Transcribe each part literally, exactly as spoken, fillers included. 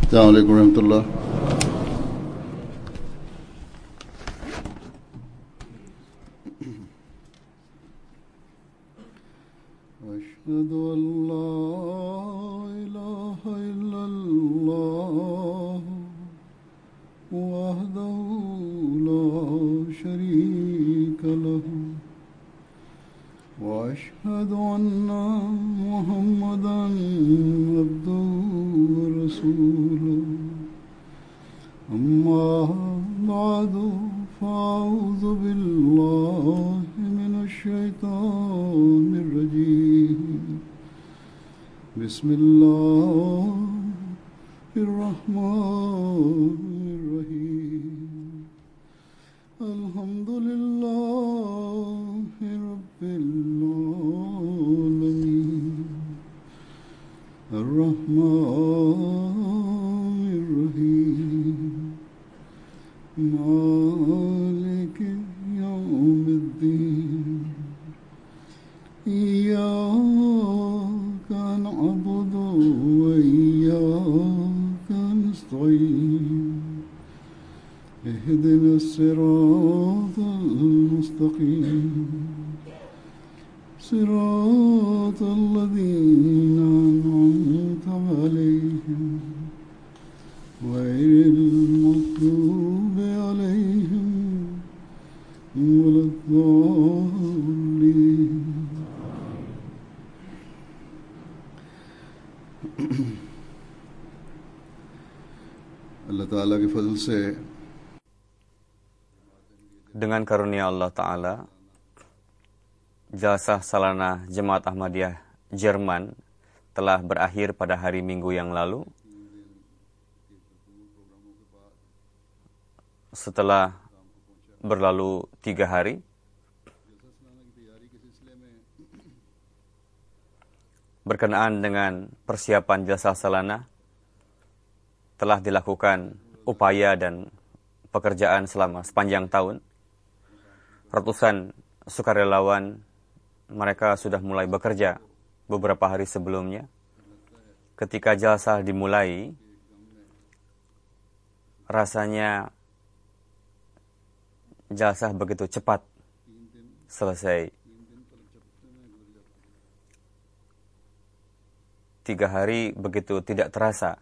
السلام عليكم ورحمة الله. أشهد أن لا إله إلا الله وحده لا شريك له وأشهد أن محمدا عبده ورسوله أما بعد فأعوذ بالله من الشيطان الرجيم بسم الله الرحمن الرحيم الحمد لله رب العالمين الرحمن الرحيم مالك يوم الدين إياك نعبد وإياك نستعين اهدنا الصراط المستقيم صراط الذين أنعمت عليهم غير المغضوب عليهم ولا الضالين. Allah Ta'ala के फजल से dengan karunia Allah Ta'ala, Jalsah Salanah Jemaat Ahmadiyah Jerman telah berakhir pada hari Minggu yang lalu. Setelah berlalu tiga hari, berkenaan dengan persiapan Jalsah Salanah, telah dilakukan upaya dan pekerjaan selama sepanjang tahun. Ratusan sukarelawan mereka sudah mulai bekerja beberapa hari sebelumnya. Ketika jalsah dimulai, rasanya jalsah begitu cepat selesai. Tiga hari begitu tidak terasa.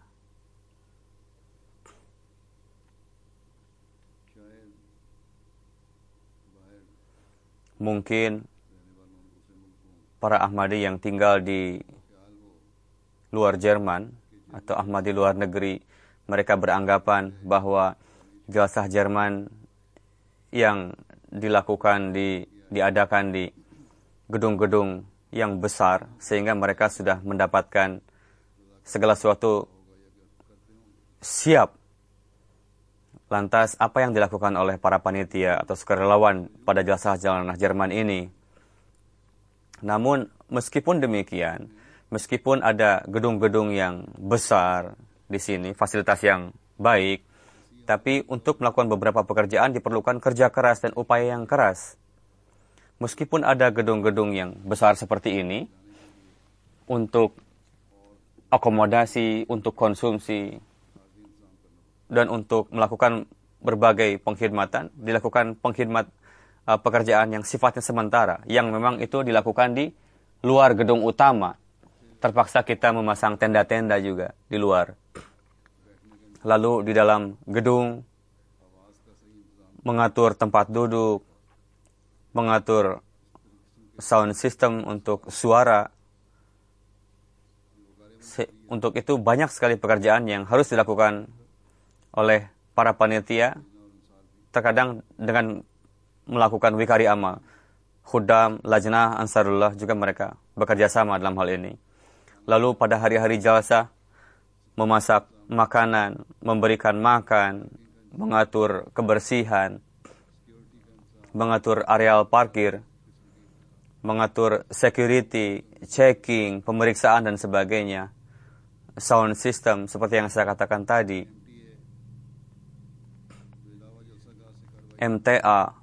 Mungkin para Ahmadi yang tinggal di luar Jerman atau Ahmadi luar negeri, mereka beranggapan bahwa jalsah Jerman yang dilakukan di diadakan di gedung-gedung yang besar, sehingga mereka sudah mendapatkan segala sesuatu siap. Lantas, apa yang dilakukan oleh para panitia atau sukarelawan pada jalsah Salanah Jerman ini? Namun, meskipun demikian, meskipun ada gedung-gedung yang besar di sini, fasilitas yang baik, tapi untuk melakukan beberapa pekerjaan diperlukan kerja keras dan upaya yang keras. Meskipun ada gedung-gedung yang besar seperti ini, untuk akomodasi, untuk konsumsi, dan untuk melakukan berbagai pengkhidmatan, dilakukan pengkhidmat uh, pekerjaan yang sifatnya sementara, yang memang itu dilakukan di luar gedung utama. Terpaksa kita memasang tenda-tenda juga di luar. Lalu di dalam gedung, mengatur tempat duduk, mengatur sound system untuk suara. Se- untuk itu banyak sekali pekerjaan yang harus dilakukan oleh para panitia, terkadang dengan melakukan wikari amal. Khudam, Lajnah, Ansarullah juga mereka bekerja sama dalam hal ini. Lalu pada hari-hari jalsah, memasak makanan, memberikan makan, mengatur kebersihan, mengatur areal parkir, mengatur security, checking, pemeriksaan dan sebagainya. Sound system seperti yang saya katakan tadi. M T A,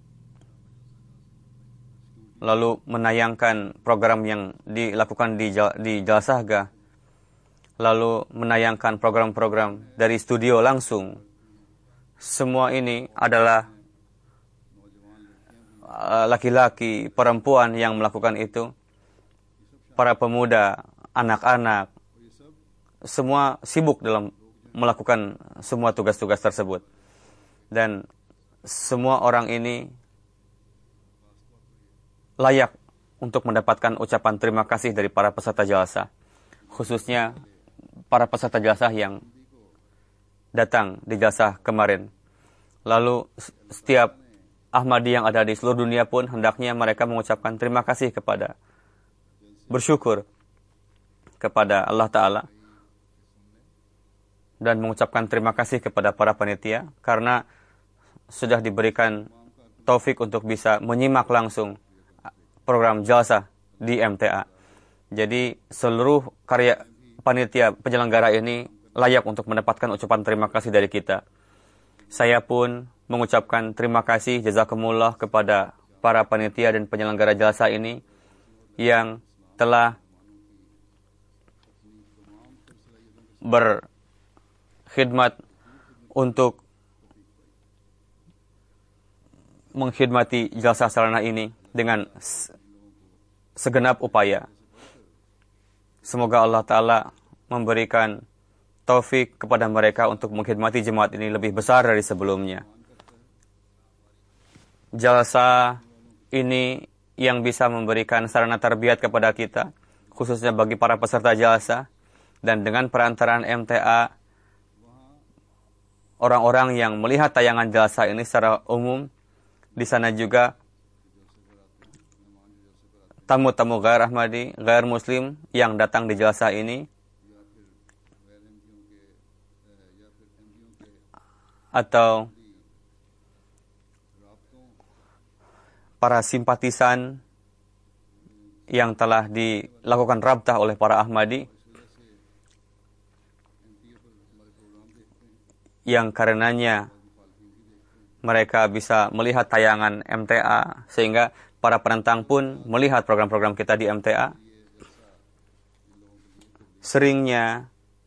lalu menayangkan program yang dilakukan di, di Jalsahgah, lalu menayangkan program-program dari studio langsung. Semua ini adalah uh, laki-laki, perempuan yang melakukan itu, para pemuda, anak-anak, semua sibuk dalam melakukan semua tugas-tugas tersebut. Dan semua orang ini layak untuk mendapatkan ucapan terima kasih dari para peserta jalsa, khususnya para peserta jalsa yang datang di jalsa kemarin. Lalu setiap Ahmadi yang ada di seluruh dunia pun hendaknya mereka mengucapkan terima kasih kepada, bersyukur kepada Allah Ta'ala, dan mengucapkan terima kasih kepada para panitia karena sudah diberikan taufik untuk bisa menyimak langsung program jalsa di M T A. Jadi seluruh karya panitia penyelenggara ini layak untuk mendapatkan ucapan terima kasih dari kita. Saya pun mengucapkan terima kasih jazakumullah kepada para panitia dan penyelenggara jalsa ini yang telah berkhidmat untuk mengkhidmati jalsa sarana ini dengan segenap upaya. Semoga Allah Ta'ala memberikan taufik kepada mereka untuk mengkhidmati jemaat ini lebih besar dari sebelumnya. Jalsa ini yang bisa memberikan sarana tarbiyat kepada kita, khususnya bagi para peserta jalsa, dan dengan perantaraan M T A, orang-orang yang melihat tayangan jalsa ini secara umum, di sana juga tamu-tamu gair Ahmadi, gair Muslim yang datang di jalsa ini, atau para simpatisan yang telah dilakukan rabtah oleh para Ahmadi, yang karenanya mereka bisa melihat tayangan M T A, sehingga para penentang pun melihat program-program kita di M T A. Seringnya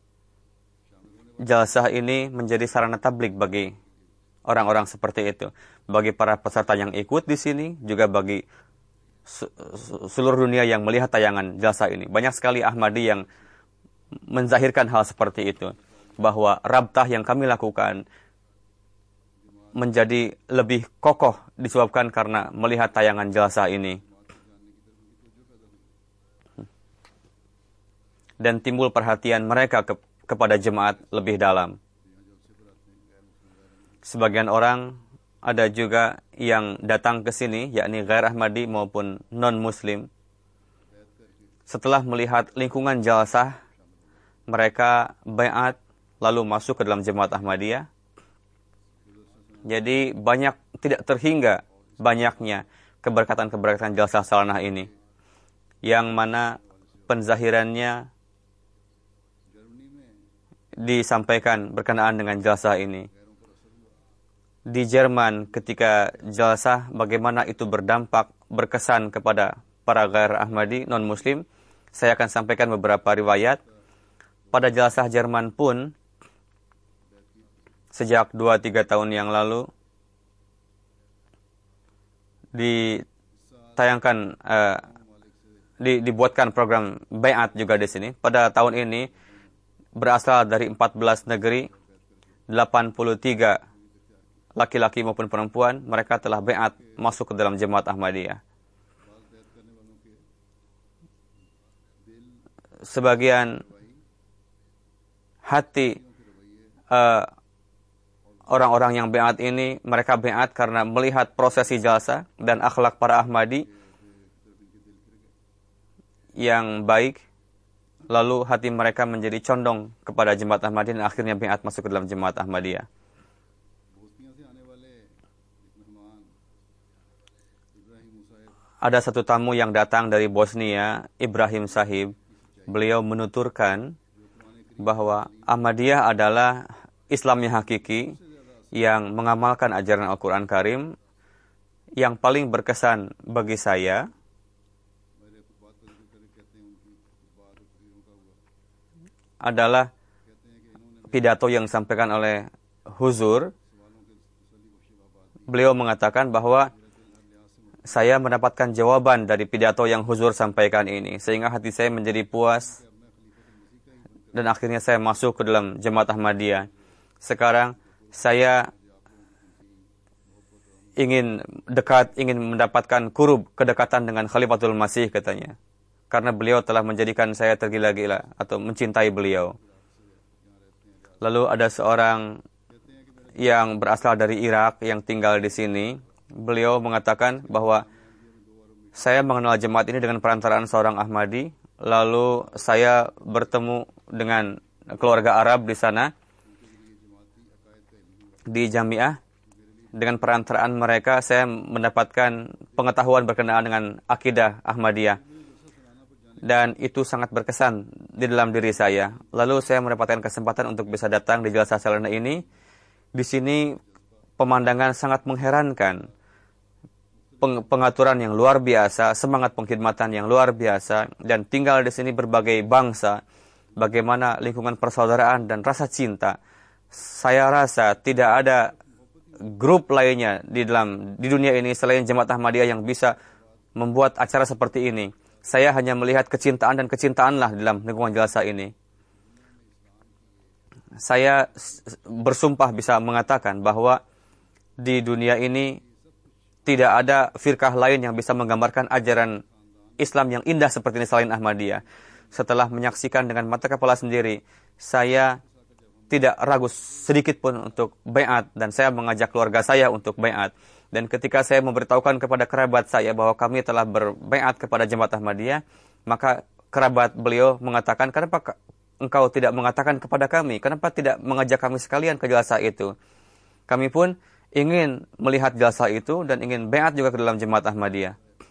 jalsah ini menjadi sarana tablik bagi orang-orang seperti itu, bagi para peserta yang ikut di sini, juga bagi seluruh dunia yang melihat tayangan jalsah ini. Banyak sekali Ahmadi yang menzahirkan hal seperti itu, bahwa rabtah yang kami lakukan menjadi lebih kokoh disebabkan karena melihat tayangan jalsah ini. Dan timbul perhatian mereka ke, kepada jemaat lebih dalam. Sebagian orang ada juga yang datang ke sini, yakni gair Ahmadi maupun non-Muslim. Setelah melihat lingkungan jalsah, mereka baiat lalu masuk ke dalam jemaat Ahmadiyah. Jadi banyak, tidak terhingga banyaknya keberkatan-keberkatan jalsah salanah ini, yang mana penzahirannya disampaikan berkenaan dengan jalsah ini. Di Jerman ketika jalsah, bagaimana itu berdampak, berkesan kepada para gair Ahmadi non-Muslim, saya akan sampaikan beberapa riwayat. Pada jalsah Jerman pun, sejak dua tiga tahun yang lalu, ditayangkan, uh, di, dibuatkan program baiat juga di sini. Pada tahun ini, berasal dari empat belas negeri, delapan puluh tiga laki-laki maupun perempuan, mereka telah baiat masuk ke dalam jemaat Ahmadiyah. Sebagian hati uh, orang-orang yang baiat ini, mereka baiat karena melihat prosesi jalsa dan akhlak para Ahmadi yang baik, lalu hati mereka menjadi condong kepada jemaat Ahmadiyah dan akhirnya baiat masuk ke dalam jemaat Ahmadiyah. Ada satu tamu yang datang dari Bosnia, Ibrahim Sahib. Beliau menuturkan bahwa Ahmadiyah adalah Islam yang hakiki, yang mengamalkan ajaran Al-Quran Karim. Yang paling berkesan bagi saya adalah pidato yang disampaikan oleh Huzur. Beliau mengatakan bahwa saya mendapatkan jawaban dari pidato yang Huzur sampaikan ini, sehingga hati saya menjadi puas dan akhirnya saya masuk ke dalam Jemaat Ahmadiyah. Sekarang saya ingin dekat, ingin mendapatkan kurub, kedekatan dengan Khalifatul Masih, katanya. Karena beliau telah menjadikan saya tergila-gila atau mencintai beliau. Lalu ada seorang yang berasal dari Irak yang tinggal di sini. Beliau mengatakan bahwa saya mengenal jemaat ini dengan perantaraan seorang Ahmadi. Lalu saya bertemu dengan keluarga Arab di sana, di Jamiah. Dengan perantaraan mereka, saya mendapatkan pengetahuan berkenaan dengan akidah Ahmadiyah. Dan itu sangat berkesan di dalam diri saya. Lalu saya mendapatkan kesempatan untuk bisa datang di Jalsah Salanah ini. Di sini pemandangan sangat mengherankan. Peng pengaturan yang luar biasa, semangat pengkhidmatan yang luar biasa, dan tinggal di sini berbagai bangsa. Bagaimana lingkungan persaudaraan dan rasa cinta. Saya rasa tidak ada grup lainnya di dalam di dunia ini selain Jemaat Ahmadiyah yang bisa membuat acara seperti ini. Saya hanya melihat kecintaan dan kecintaanlah di dalam lingkungan jalsa ini. Saya bersumpah bisa mengatakan bahwa di dunia ini tidak ada firqah lain yang bisa menggambarkan ajaran Islam yang indah seperti ini selain Ahmadiyah. Setelah menyaksikan dengan mata kepala sendiri, saya tidak ragu sedikit pun untuk baiat, dan saya mengajak keluarga saya untuk baiat. Dan ketika saya memberitahukan kepada kerabat saya bahwa kami telah berbaiat kepada Jemaat Ahmadiyah, maka kerabat beliau mengatakan, kenapa engkau tidak mengatakan kepada kami? Kenapa tidak mengajak kami sekalian ke jalsa itu? Kami pun ingin melihat jalsa itu dan ingin baiat juga ke dalam Jemaat Ahmadiyah.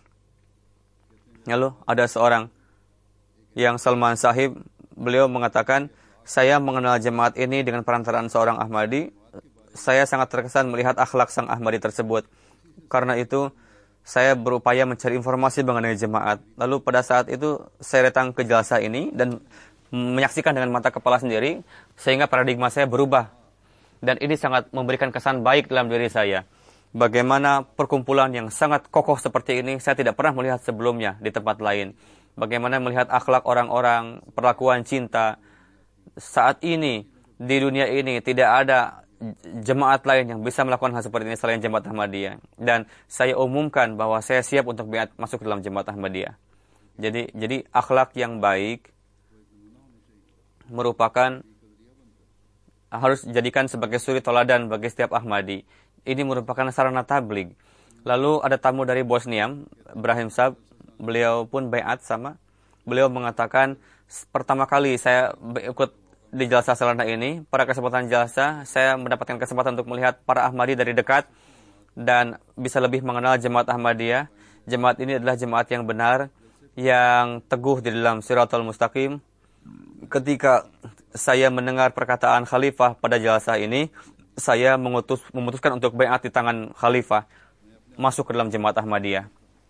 Lalu ada seorang yang Salman Sahib, beliau mengatakan, saya mengenal jemaat ini dengan perantaraan seorang Ahmadi. Saya sangat terkesan melihat akhlak sang Ahmadi tersebut. Karena itu, saya berupaya mencari informasi mengenai jemaat. Lalu pada saat itu, saya datang ke jalsa ini dan menyaksikan dengan mata kepala sendiri, sehingga paradigma saya berubah. Dan ini sangat memberikan kesan baik dalam diri saya. Bagaimana perkumpulan yang sangat kokoh seperti ini, saya tidak pernah melihat sebelumnya di tempat lain. Bagaimana melihat akhlak orang-orang, perlakuan cinta. Saat ini, di dunia ini, tidak ada jemaat lain yang bisa melakukan hal seperti ini selain Jemaat Ahmadiyah. Dan saya umumkan bahwa saya siap untuk baiat masuk dalam Jemaat Ahmadiyah. Jadi, jadi akhlak yang baik merupakan, harus dijadikan sebagai suri toladan bagi setiap Ahmadi. Ini merupakan sarana tabligh. Lalu ada tamu dari Bosnia, Ibrahim Sab, beliau pun baiat sama. Beliau mengatakan, pertama kali saya ikut di jalsa Salanah ini, pada kesempatan jalsa, saya mendapatkan kesempatan untuk melihat para Ahmadi dari dekat dan bisa lebih mengenal Jemaat Ahmadiyah. Jemaat ini adalah jemaat yang benar, yang teguh di dalam Siratul Mustaqim. Ketika saya mendengar perkataan Khalifah pada jalsa ini, saya mengutus, memutuskan untuk baiat di tangan Khalifah, masuk ke dalam Jemaat Ahmadiyah.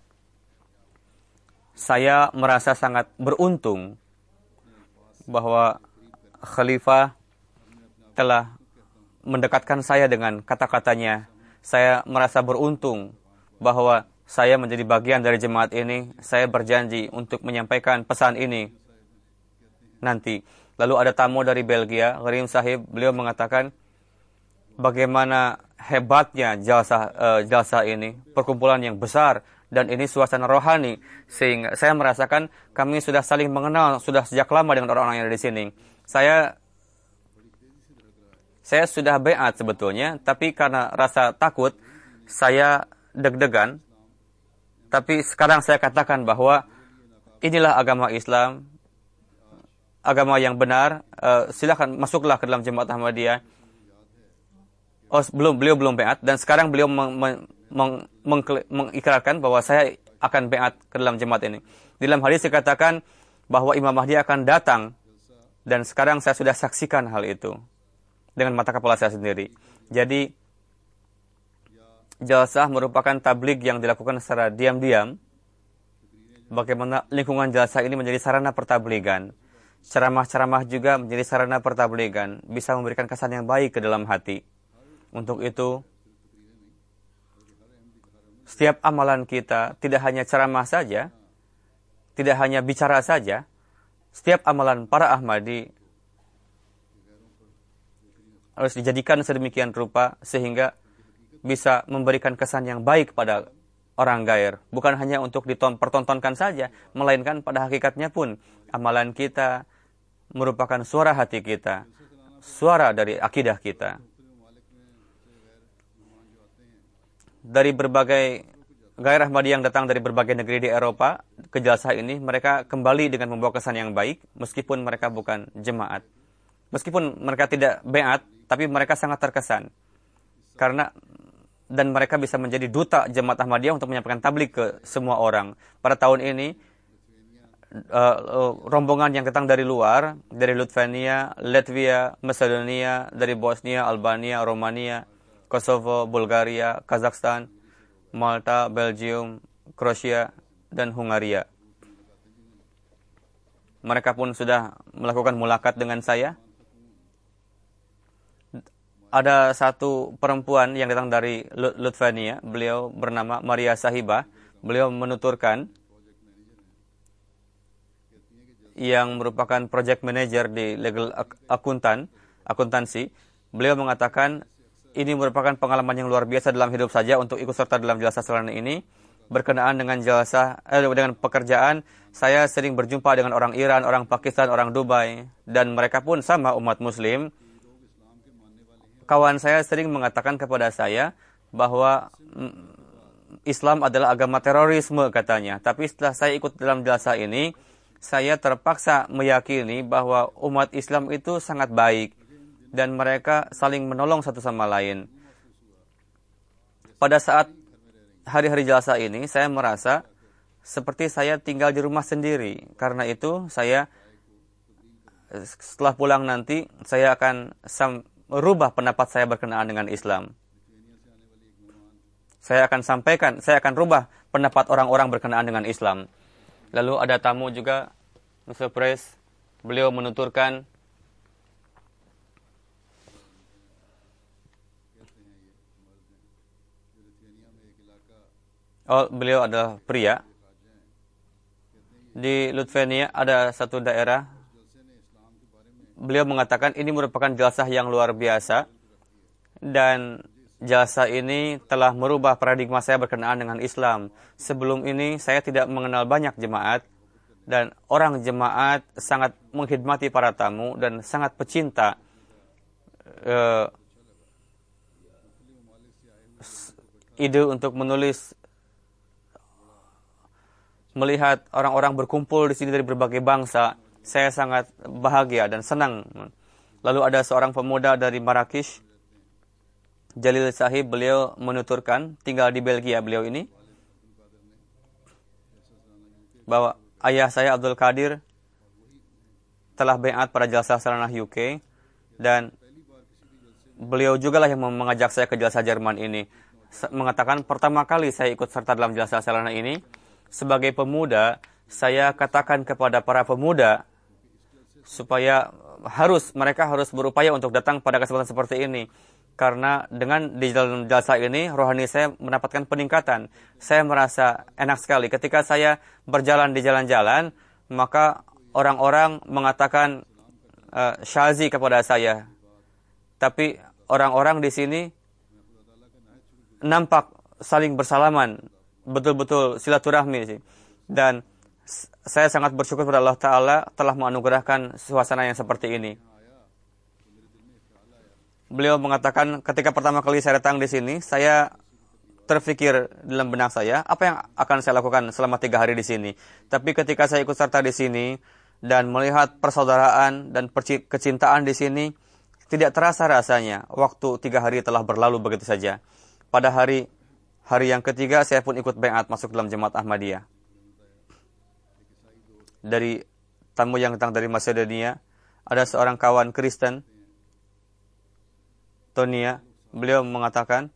Saya merasa sangat beruntung bahwa Khalifah telah mendekatkan saya dengan kata-katanya. Saya merasa beruntung bahwa saya menjadi bagian dari jemaat ini. Saya berjanji untuk menyampaikan pesan ini nanti. Lalu ada tamu dari Belgia, Gharim Sahib, beliau mengatakan bagaimana hebatnya jalsa, uh, jalsa ini, perkumpulan yang besar, dan ini suasana rohani, sehingga saya merasakan kami sudah saling mengenal, sudah sejak lama dengan orang-orang yang ada di sini. Saya saya sudah baiat sebetulnya, tapi karena rasa takut, saya deg-degan. Tapi sekarang saya katakan bahwa inilah agama Islam, agama yang benar. Uh, silakan masuklah ke dalam Jemaat Ahmadiyah. Oh, belum, beliau belum baiat, dan sekarang beliau meng, meng, meng, meng, mengikrarkan bahwa saya akan baiat ke dalam jemaat ini. Di dalam hadis dikatakan bahwa Imam Mahdi akan datang. Dan sekarang saya sudah saksikan hal itu dengan mata kepala saya sendiri. Jadi, jalsah merupakan tabligh yang dilakukan secara diam-diam. Bagaimana lingkungan jalsah ini menjadi sarana pertabligan. ceramah-ceramah juga menjadi sarana pertabligan, bisa memberikan kesan yang baik ke dalam hati. Untuk itu, setiap amalan kita tidak hanya ceramah saja, tidak hanya bicara saja, setiap amalan para Ahmadi harus dijadikan sedemikian rupa sehingga bisa memberikan kesan yang baik pada orang gair. Bukan hanya untuk dipertontonkan saja, melainkan pada hakikatnya pun amalan kita merupakan suara hati kita, suara dari akidah kita. Dari berbagai gair Ahmadi yang datang dari berbagai negeri di Eropa ke jalsah ini, mereka kembali dengan membawa kesan yang baik, meskipun mereka bukan jemaat. Meskipun mereka tidak beat, tapi mereka sangat terkesan. Karena dan mereka bisa menjadi duta jemaat Ahmadiyah untuk menyampaikan tabligh ke semua orang. Pada tahun ini, uh, uh, rombongan yang datang dari luar, dari Lithuania, Latvia, Macedonia, dari Bosnia, Albania, Romania, Kosovo, Bulgaria, Kazakhstan, Malta, Belgium, Kroasia, dan Hungaria. Mereka pun sudah melakukan mulakat dengan saya. Ada satu perempuan yang datang dari Lithuania, beliau bernama Maria Sahibah. Beliau menuturkan, yang merupakan project manager di legal akuntan, akuntansi. Beliau mengatakan, ini merupakan pengalaman yang luar biasa dalam hidup saja untuk ikut serta dalam jalsah salana ini. Berkenaan dengan jalsah, eh, dengan pekerjaan, saya sering berjumpa dengan orang Iran, orang Pakistan, orang Dubai, dan mereka pun sama umat Muslim. Kawan saya sering mengatakan kepada saya bahwa Islam adalah agama terorisme katanya. Tapi setelah saya ikut dalam jalsah ini, saya terpaksa meyakini bahwa umat Islam itu sangat baik dan mereka saling menolong satu sama lain. Pada saat hari-hari jalsah ini, saya merasa seperti saya tinggal di rumah sendiri. Karena itu, saya setelah pulang nanti, saya akan merubah pendapat saya berkenaan dengan Islam. Saya akan sampaikan, saya akan rubah pendapat orang-orang berkenaan dengan Islam. Lalu ada tamu juga, Mister Pres, beliau menuturkan, oh, beliau adalah pria. Di Lithuania ada satu daerah, beliau mengatakan ini merupakan jalsah yang luar biasa dan jalsah ini telah merubah paradigma saya berkenaan dengan Islam. Sebelum ini saya tidak mengenal banyak jemaat dan orang jemaat sangat menghormati para tamu dan sangat pecinta uh, ide untuk menulis, melihat orang-orang berkumpul di sini dari berbagai bangsa. Saya sangat bahagia dan senang. Lalu ada seorang pemuda dari Marrakesh, Jalil Sahib, beliau menuturkan, tinggal di Belgia beliau ini, bahwa ayah saya Abdul Qadir telah baiat pada jalsah salanah U K dan beliau jugalah yang mengajak saya ke jalsah Jerman ini. Mengatakan pertama kali saya ikut serta dalam jalsah salanah ini, sebagai pemuda, saya katakan kepada para pemuda supaya harus mereka harus berupaya untuk datang pada kesempatan seperti ini. Karena dengan di dalam jalsah ini, rohani saya mendapatkan peningkatan. Saya merasa enak sekali. Ketika saya berjalan di jalan-jalan, maka orang-orang mengatakan uh, syazi kepada saya. Tapi orang-orang di sini nampak saling bersalaman, betul-betul silaturahmi sih. Dan saya sangat bersyukur kepada Allah Ta'ala telah menganugerahkan suasana yang seperti ini. Beliau mengatakan ketika pertama kali saya datang di sini, saya terfikir dalam benak saya, apa yang akan saya lakukan selama tiga hari di sini. Tapi ketika saya ikut serta di sini dan melihat persaudaraan dan kecintaan di sini, tidak terasa rasanya waktu tiga hari telah berlalu begitu saja. Pada hari hari yang ketiga, saya pun ikut baiat masuk dalam jemaat Ahmadiyah. Dari tamu yang datang dari Macedonia, ada seorang kawan Kristen, Tonia, beliau mengatakan,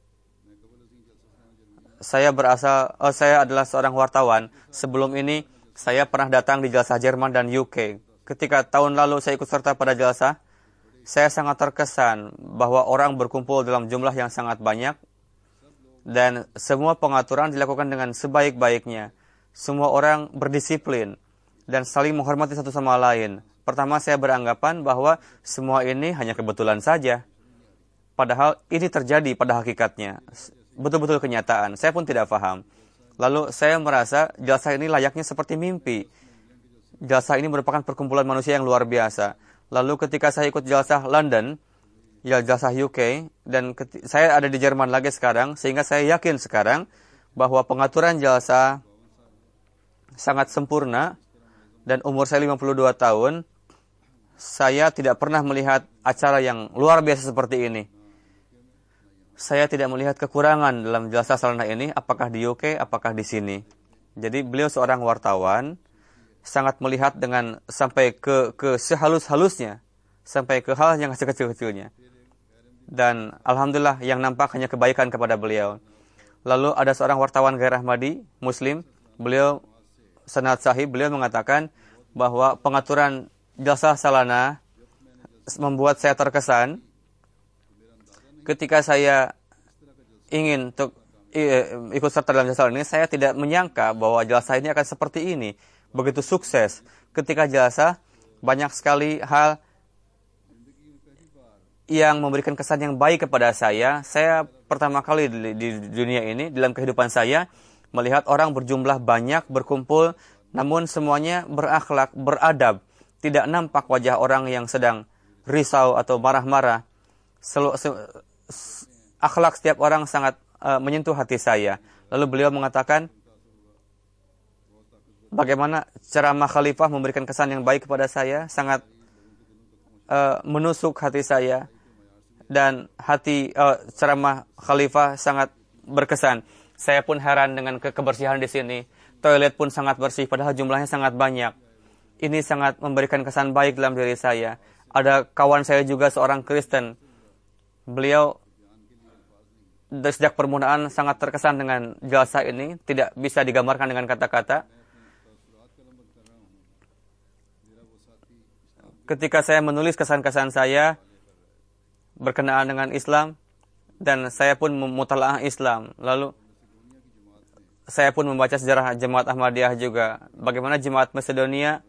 saya berasal, oh, saya adalah seorang wartawan. Sebelum ini, saya pernah datang di jalsah Jerman dan U K. ketika tahun lalu saya ikut serta pada jalsah, saya sangat terkesan bahwa orang berkumpul dalam jumlah yang sangat banyak dan semua pengaturan dilakukan dengan sebaik-baiknya. Semua orang berdisiplin dan saling menghormati satu sama lain. Pertama, saya beranggapan bahwa semua ini hanya kebetulan saja. Padahal ini terjadi pada hakikatnya. Betul-betul kenyataan. Saya pun tidak paham. Lalu saya merasa jalsah ini layaknya seperti mimpi. Jalsah ini merupakan perkumpulan manusia yang luar biasa. Lalu ketika saya ikut jalsah London, ya jalsah U K, dan saya ada di Jerman lagi sekarang, sehingga saya yakin sekarang bahwa pengaturan jalsah sangat sempurna, dan umur saya lima puluh dua tahun, saya tidak pernah melihat acara yang luar biasa seperti ini. Saya tidak melihat kekurangan dalam jalsah salanah ini, apakah di U K, apakah di sini. Jadi beliau seorang wartawan, sangat melihat dengan sampai ke ke sehalus-halusnya, sampai ke hal yang kecil-kecilnya. Dan alhamdulillah yang nampak hanya kebaikan kepada beliau. Lalu ada seorang wartawan Ghair Ahmadi, Muslim, beliau Sanad Sahih, beliau mengatakan bahwa pengaturan jalsah salanah membuat saya terkesan ketika saya ingin untuk ikut serta dalam jalsah ini, saya tidak menyangka bahwa jalsah ini akan seperti ini, begitu sukses. Ketika jalsah, banyak sekali hal yang memberikan kesan yang baik kepada saya. Saya pertama kali di, di dunia ini, dalam kehidupan saya, melihat orang berjumlah banyak berkumpul, namun semuanya berakhlak, beradab. Tidak nampak wajah orang yang sedang risau atau marah-marah. Selu, se, akhlak setiap orang sangat uh, menyentuh hati saya. Lalu beliau mengatakan, bagaimana ceramah khalifah memberikan kesan yang baik kepada saya, sangat uh, menusuk hati saya. Dan hati uh, ceramah khalifah sangat berkesan. Saya pun heran dengan ke kebersihan di sini. Toilet pun sangat bersih, padahal jumlahnya sangat banyak. Ini sangat memberikan kesan baik dalam diri saya. Ada kawan saya juga seorang Kristen. Beliau sejak permulaan sangat terkesan dengan jalsah ini. Tidak bisa digambarkan dengan kata-kata. Ketika saya menulis kesan-kesan saya berkenaan dengan Islam, dan saya pun memutalaah Islam. Lalu saya pun membaca sejarah Jemaat Ahmadiyah juga. Bagaimana Jemaat Macedonia,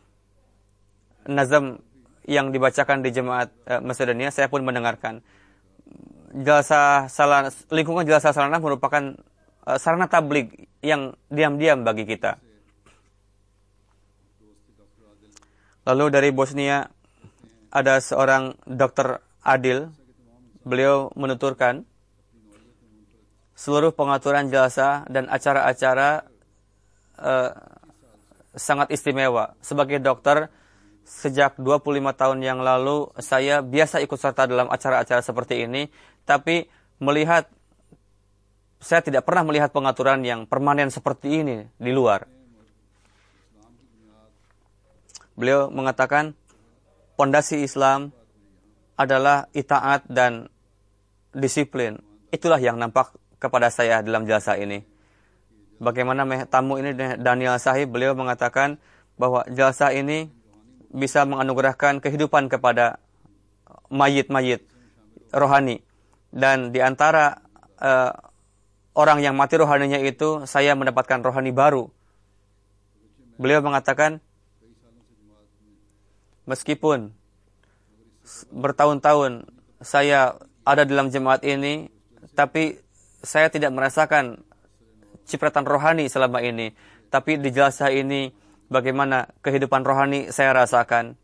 nazam yang dibacakan di Jemaat uh, Macedonia, saya pun mendengarkan. Jalsah salanah, lingkungan jalsah salanah merupakan uh, sarana tabligh yang diam-diam bagi kita. Lalu dari Bosnia ada seorang dokter Adil. Beliau menuturkan, seluruh pengaturan jalsah dan acara-acara uh, sangat istimewa. Sebagai dokter, sejak dua puluh lima tahun yang lalu, saya biasa ikut serta dalam acara-acara seperti ini. Tapi melihat, saya tidak pernah melihat pengaturan yang permanen seperti ini di luar. Beliau mengatakan, pondasi Islam adalah itaat dan disiplin. Itulah yang nampak kepada saya dalam jalsah ini. Bagaimana tamu ini, Daniel Sahib, beliau mengatakan bahwa jalsah ini bisa menganugerahkan kehidupan kepada mayit-mayit rohani. Dan di antara uh, orang yang mati rohaninya itu, saya mendapatkan rohani baru. Beliau mengatakan, meskipun bertahun-tahun saya ada dalam jemaat ini, tapi saya tidak merasakan cipratan rohani selama ini. Tapi di jalsah ini, bagaimana kehidupan rohani saya rasakan.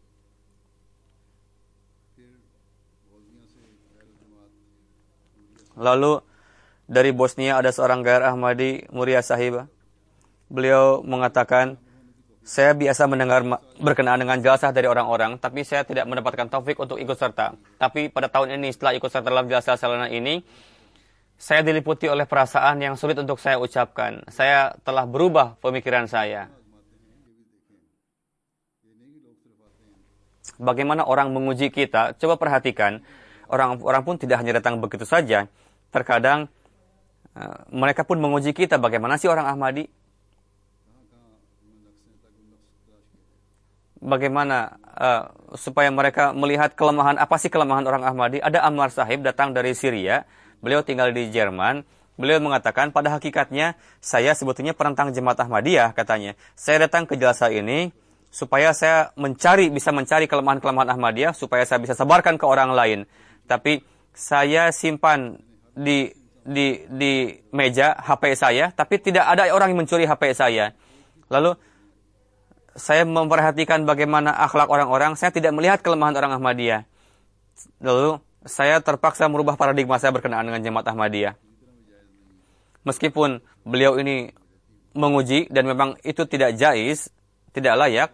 Lalu dari Bosnia ada seorang Ghair Ahmadi, Muria Sahib. Beliau mengatakan, saya biasa mendengar berkenaan dengan jalsah dari orang-orang, tapi saya tidak mendapatkan taufik untuk ikut serta. Tapi pada tahun ini, setelah ikut serta dalam jalsah salanah ini, saya diliputi oleh perasaan yang sulit untuk saya ucapkan. Saya telah berubah pemikiran saya. Bagaimana orang menguji kita? Coba perhatikan, orang-orang pun tidak hanya datang begitu saja. Terkadang uh, mereka pun menguji kita. Bagaimana sih orang Ahmadi? bagaimana uh, supaya mereka melihat kelemahan, apa sih kelemahan orang Ahmadi. Ada Ammar Sahib datang dari Syria, beliau tinggal di Jerman. Beliau mengatakan, pada hakikatnya saya sebetulnya penentang Jemaat Ahmadiyah, katanya. Saya datang ke jalsa ini supaya saya mencari, bisa mencari kelemahan-kelemahan Ahmadiyah, supaya saya bisa sebarkan ke orang lain. Tapi saya simpan di di di meja H P saya, tapi tidak ada orang yang mencuri H P saya. Lalu saya memperhatikan bagaimana akhlak orang-orang, saya tidak melihat kelemahan orang Ahmadiyah. Lalu saya terpaksa merubah paradigma saya berkenaan dengan Jemaat Ahmadiyah. Meskipun beliau ini menguji dan memang itu tidak jaiz, tidak layak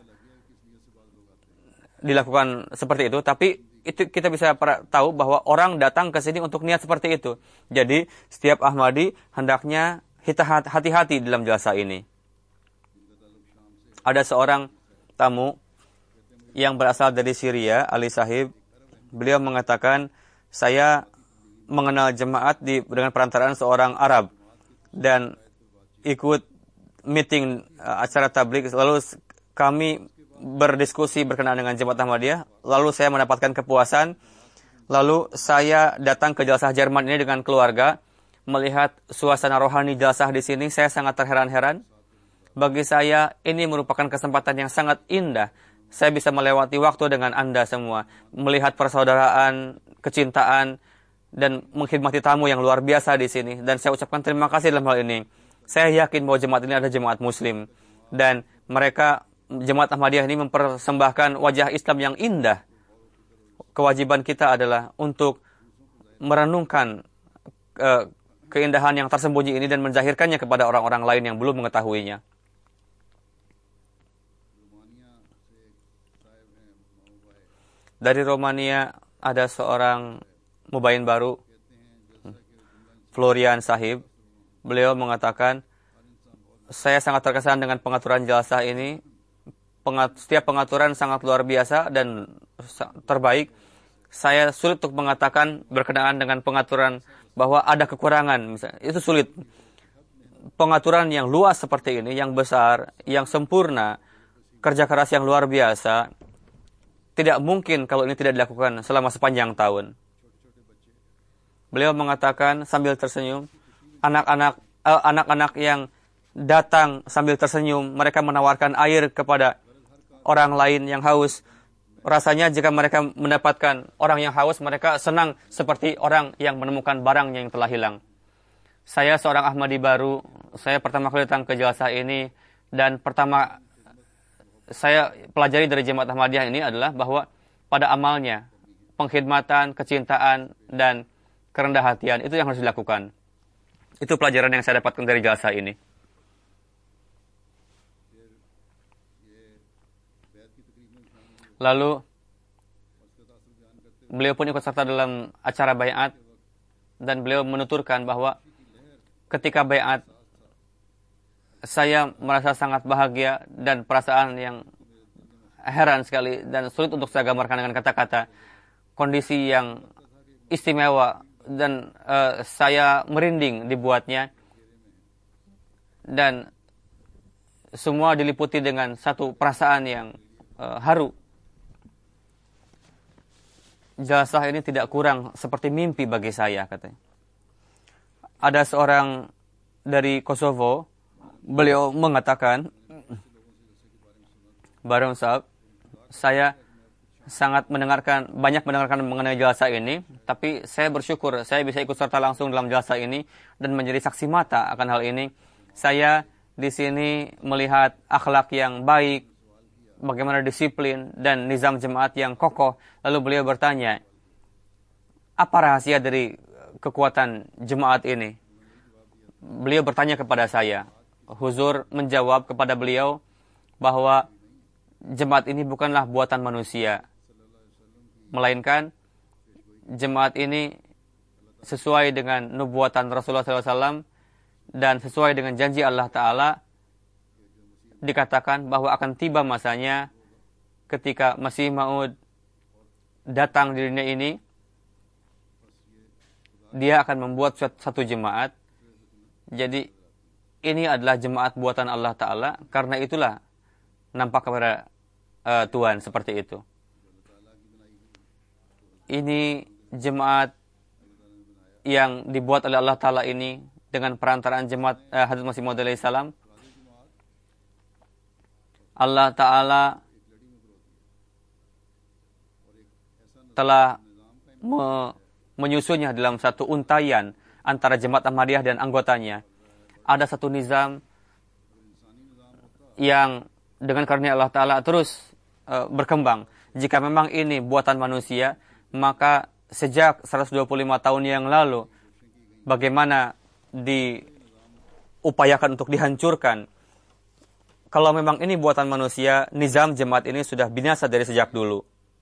dilakukan seperti itu, tapi itu kita bisa tahu bahwa orang datang ke sini untuk niat seperti itu. Jadi setiap Ahmadi hendaknya hati-hati dalam jalsa ini. Ada seorang tamu yang berasal dari Syria, Ali Sahib. Beliau mengatakan, saya mengenal jemaat di, dengan perantaraan seorang Arab dan ikut meeting uh, acara tabligh. Lalu kami berdiskusi berkenaan dengan Jemaat Ahmadiyah. Lalu saya mendapatkan kepuasan. Lalu saya datang ke jalsah Jerman ini dengan keluarga, melihat suasana rohani jalsah di sini. Saya sangat terheran-heran. Bagi saya ini merupakan kesempatan yang sangat indah. Saya bisa melewati waktu dengan Anda semua, melihat persaudaraan, kecintaan, dan mengkhidmati tamu yang luar biasa di sini. Dan saya ucapkan terima kasih dalam hal ini. Saya yakin bahwa jemaat ini adalah jemaat Muslim, dan mereka, Jemaat Ahmadiyah ini mempersembahkan wajah Islam yang indah. Kewajiban kita adalah untuk merenungkan uh, keindahan yang tersembunyi ini dan menzahirkannya kepada orang-orang lain yang belum mengetahuinya. Dari Romania ada seorang mubayin baru, Florian Sahib. Beliau mengatakan, saya sangat terkesan dengan pengaturan jalsah ini. Pengat, setiap pengaturan sangat luar biasa dan terbaik. Saya sulit untuk mengatakan berkenaan dengan pengaturan bahwa ada kekurangan. Misalnya, itu sulit. Pengaturan yang luas seperti ini, yang besar, yang sempurna, kerja keras yang luar biasa, tidak mungkin kalau ini tidak dilakukan selama sepanjang tahun. Beliau mengatakan sambil tersenyum, anak-anak eh, anak-anak yang datang sambil tersenyum, mereka menawarkan air kepada orang lain yang haus. Rasanya jika mereka mendapatkan orang yang haus, mereka senang seperti orang yang menemukan barangnya yang telah hilang. Saya seorang Ahmadi baru, saya pertama kali datang ke jalsah ini, dan pertama saya pelajari dari Jemaat Ahmadiyah ini adalah bahwa pada amalnya, pengkhidmatan, kecintaan, dan kerendah hatian, itu yang harus dilakukan. Itu pelajaran yang saya dapatkan dari jalsah ini. Lalu beliau pun ikut serta dalam acara baiat, dan beliau menuturkan bahwa ketika baiat saya merasa sangat bahagia dan perasaan yang heran sekali dan sulit untuk saya gambarkan dengan kata-kata. Kondisi yang istimewa dan uh, saya merinding dibuatnya, dan semua diliputi dengan satu perasaan yang uh, haru. Jalsah ini tidak kurang seperti mimpi bagi saya, katanya. Ada seorang dari Kosovo, beliau mengatakan, Baron Saab, saya sangat mendengarkan, banyak mendengarkan mengenai jalsah ini, tapi saya bersyukur saya bisa ikut serta langsung dalam jalsah ini dan menjadi saksi mata akan hal ini. Saya di sini melihat akhlak yang baik, bagaimana disiplin dan nizam jemaat yang kokoh. Lalu beliau bertanya, apa rahasia dari kekuatan jemaat ini? Beliau bertanya kepada saya. Huzur menjawab kepada beliau bahwa jemaat ini bukanlah buatan manusia, melainkan jemaat ini sesuai dengan nubuatan Rasulullah shallallahu alaihi wasallam dan sesuai dengan janji Allah Ta'ala. Dikatakan bahwa akan tiba masanya ketika Masih Maud datang di dunia ini, dia akan membuat satu jemaat. Jadi ini adalah jemaat buatan Allah Ta'ala. Karena itulah nampak kepada uh, Tuhan, seperti itu. Ini jemaat yang dibuat oleh Allah Ta'ala ini dengan perantaraan jemaat uh, Hadrat Masih Maud alaihi salam. Allah Ta'ala telah me menyusunnya dalam satu untayan antara jemaat Ahmadiyah dan anggotanya. Ada satu nizam yang dengan karunia Allah Ta'ala terus uh, berkembang. Jika memang ini buatan manusia, maka sejak seratus dua puluh lima tahun yang lalu, bagaimana diupayakan untuk dihancurkan. Kalau memang ini buatan manusia, nizam jemaat ini sudah binasa dari sejak dulu.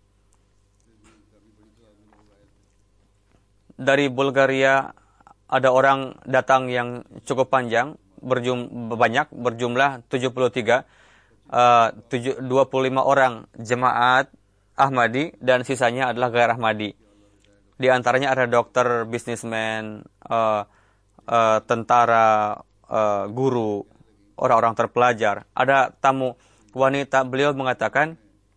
Dari Bulgaria ada orang datang yang cukup panjang, berjum, banyak, berjumlah tujuh puluh tiga, uh, dua puluh lima orang jemaat Ahmadi dan sisanya adalah gair Ahmadi. Di antaranya ada dokter, bisnismen, uh, uh, tentara, uh, guru, orang-orang terpelajar. Ada tamu wanita, beliau mengatakan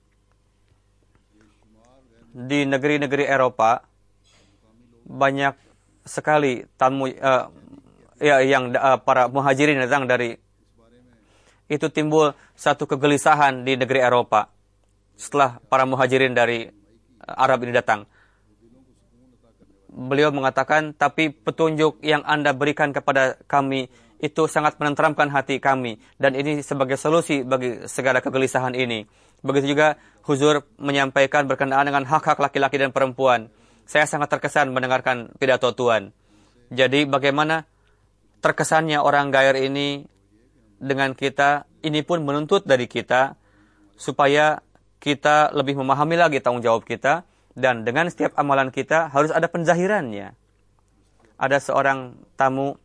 di negeri-negeri Eropa banyak sekali tamu uh, ya, yang uh, para muhajirin datang dari itu, timbul satu kegelisahan di negeri Eropa setelah para muhajirin dari uh, Arab ini datang. Beliau mengatakan, tapi petunjuk yang Anda berikan kepada kami itu sangat menenteramkan hati kami, dan ini sebagai solusi bagi segala kegelisahan ini. Begitu juga Huzur menyampaikan berkenaan dengan hak-hak laki-laki dan perempuan. Saya sangat terkesan mendengarkan pidato Tuan. Jadi bagaimana terkesannya orang gair ini dengan kita, ini pun menuntut dari kita supaya kita lebih memahami lagi tanggung jawab kita, dan dengan setiap amalan kita harus ada penzahirannya. Ada seorang tamu,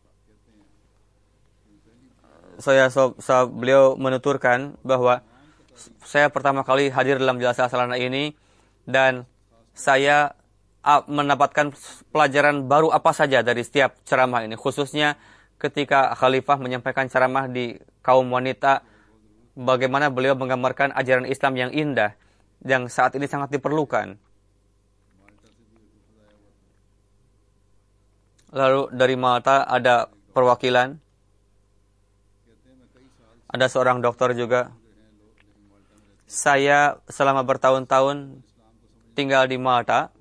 saya so, so, beliau menuturkan bahwa saya pertama kali hadir dalam jalsa salana ini, dan saya mendapatkan pelajaran baru apa saja dari setiap ceramah ini, khususnya ketika Khalifah menyampaikan ceramah di kaum wanita, bagaimana beliau menggambarkan ajaran Islam yang indah yang saat ini sangat diperlukan. Lalu dari Malta ada perwakilan, ada seorang dokter juga. Saya selama bertahun-tahun tinggal di Malta.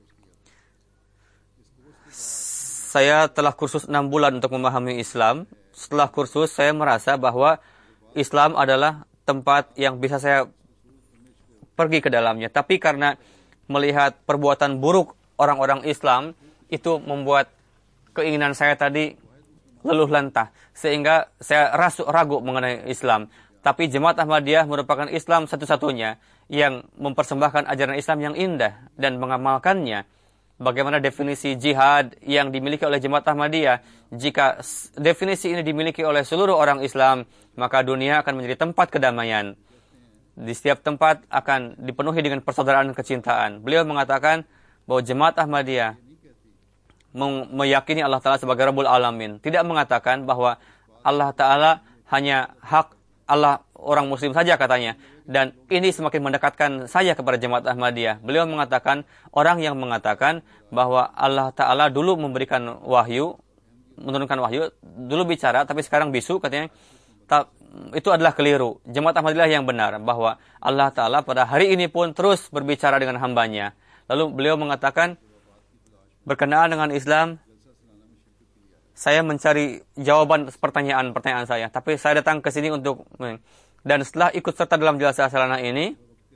Saya telah kursus enam bulan untuk memahami Islam. Setelah kursus, saya merasa bahwa Islam adalah tempat yang bisa saya pergi ke dalamnya. Tapi karena melihat perbuatan buruk orang-orang Islam, itu membuat keinginan saya tadi leluh lantah, sehingga saya rasu, ragu mengenai Islam. Tapi Jemaat Ahmadiyah merupakan Islam satu-satunya yang mempersembahkan ajaran Islam yang indah dan mengamalkannya. Bagaimana definisi jihad yang dimiliki oleh Jemaat Ahmadiyah? Jika definisi ini dimiliki oleh seluruh orang Islam, maka dunia akan menjadi tempat kedamaian. Di setiap tempat akan dipenuhi dengan persaudaraan dan kecintaan. Beliau mengatakan bahwa Jemaat Ahmadiyah meyakini Allah Ta'ala sebagai Rabbul Alamin. Tidak mengatakan bahwa Allah Ta'ala hanya hak Allah orang Muslim saja katanya. Dan ini semakin mendekatkan saya kepada Jemaat Ahmadiyah. Beliau mengatakan, orang yang mengatakan bahwa Allah Ta'ala dulu memberikan wahyu, menurunkan wahyu, dulu bicara tapi sekarang bisu katanya, itu adalah keliru. Jemaat Ahmadiyah yang benar bahwa Allah Ta'ala pada hari ini pun terus berbicara dengan hambanya. Lalu beliau mengatakan, berkenaan dengan Islam, saya mencari jawaban pertanyaan-pertanyaan saya. Tapi saya datang ke sini untuk, dan setelah ikut serta dalam jalsa salana ini,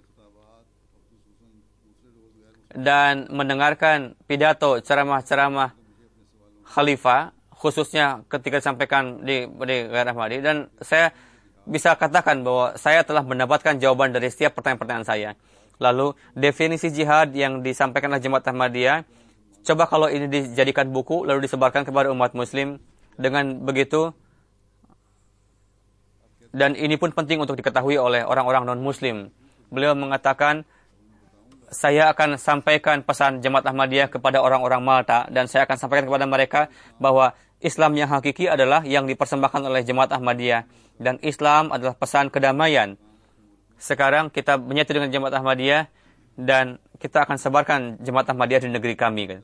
dan mendengarkan pidato, ceramah-ceramah Khalifah, khususnya ketika disampaikan di, di Gair Ahmadi, dan saya bisa katakan bahwa saya telah mendapatkan jawaban dari setiap pertanyaan-pertanyaan saya. Lalu, definisi jihad yang disampaikan oleh Jemaat Ahmadiyah, coba kalau ini dijadikan buku, lalu disebarkan kepada umat muslim, dengan begitu, dan ini pun penting untuk diketahui oleh orang-orang non-muslim. Beliau mengatakan, saya akan sampaikan pesan Jemaat Ahmadiyah kepada orang-orang Malta, dan saya akan sampaikan kepada mereka bahwa Islam yang hakiki adalah yang dipersembahkan oleh Jemaat Ahmadiyah, dan Islam adalah pesan kedamaian. sekarang kita menyatu dengan Jemaat Ahmadiyah dan kita akan sebarkan Jemaat Ahmadiyah di negeri kami. Kan.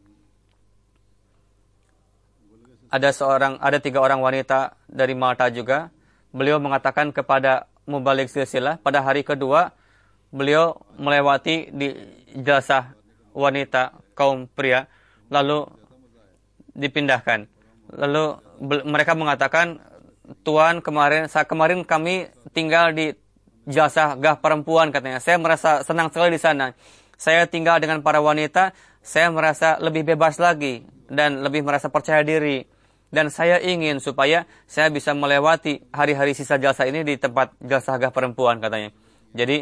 Ada seorang, ada tiga orang wanita dari Malta juga. Beliau mengatakan kepada Mubalik Silsilah pada hari kedua beliau melewati di ijazah wanita kaum pria lalu dipindahkan. Lalu mereka mengatakan, Tuan, kemarin saya kemarin kami tinggal di ijazah gah perempuan katanya. Saya merasa senang sekali di sana. Saya tinggal dengan para wanita, saya merasa lebih bebas lagi dan lebih merasa percaya diri. Dan saya ingin supaya saya bisa melewati hari-hari sisa jalsa ini di tempat jalsa gah perempuan katanya. Jadi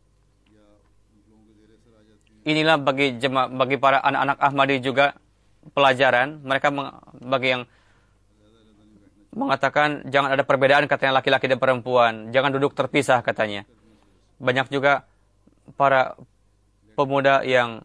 inilah bagi jema, bagi para anak-anak Ahmadi juga pelajaran. Mereka meng, bagi yang mengatakan jangan ada perbedaan katanya laki-laki dan perempuan, jangan duduk terpisah katanya. Banyak juga para pemuda yang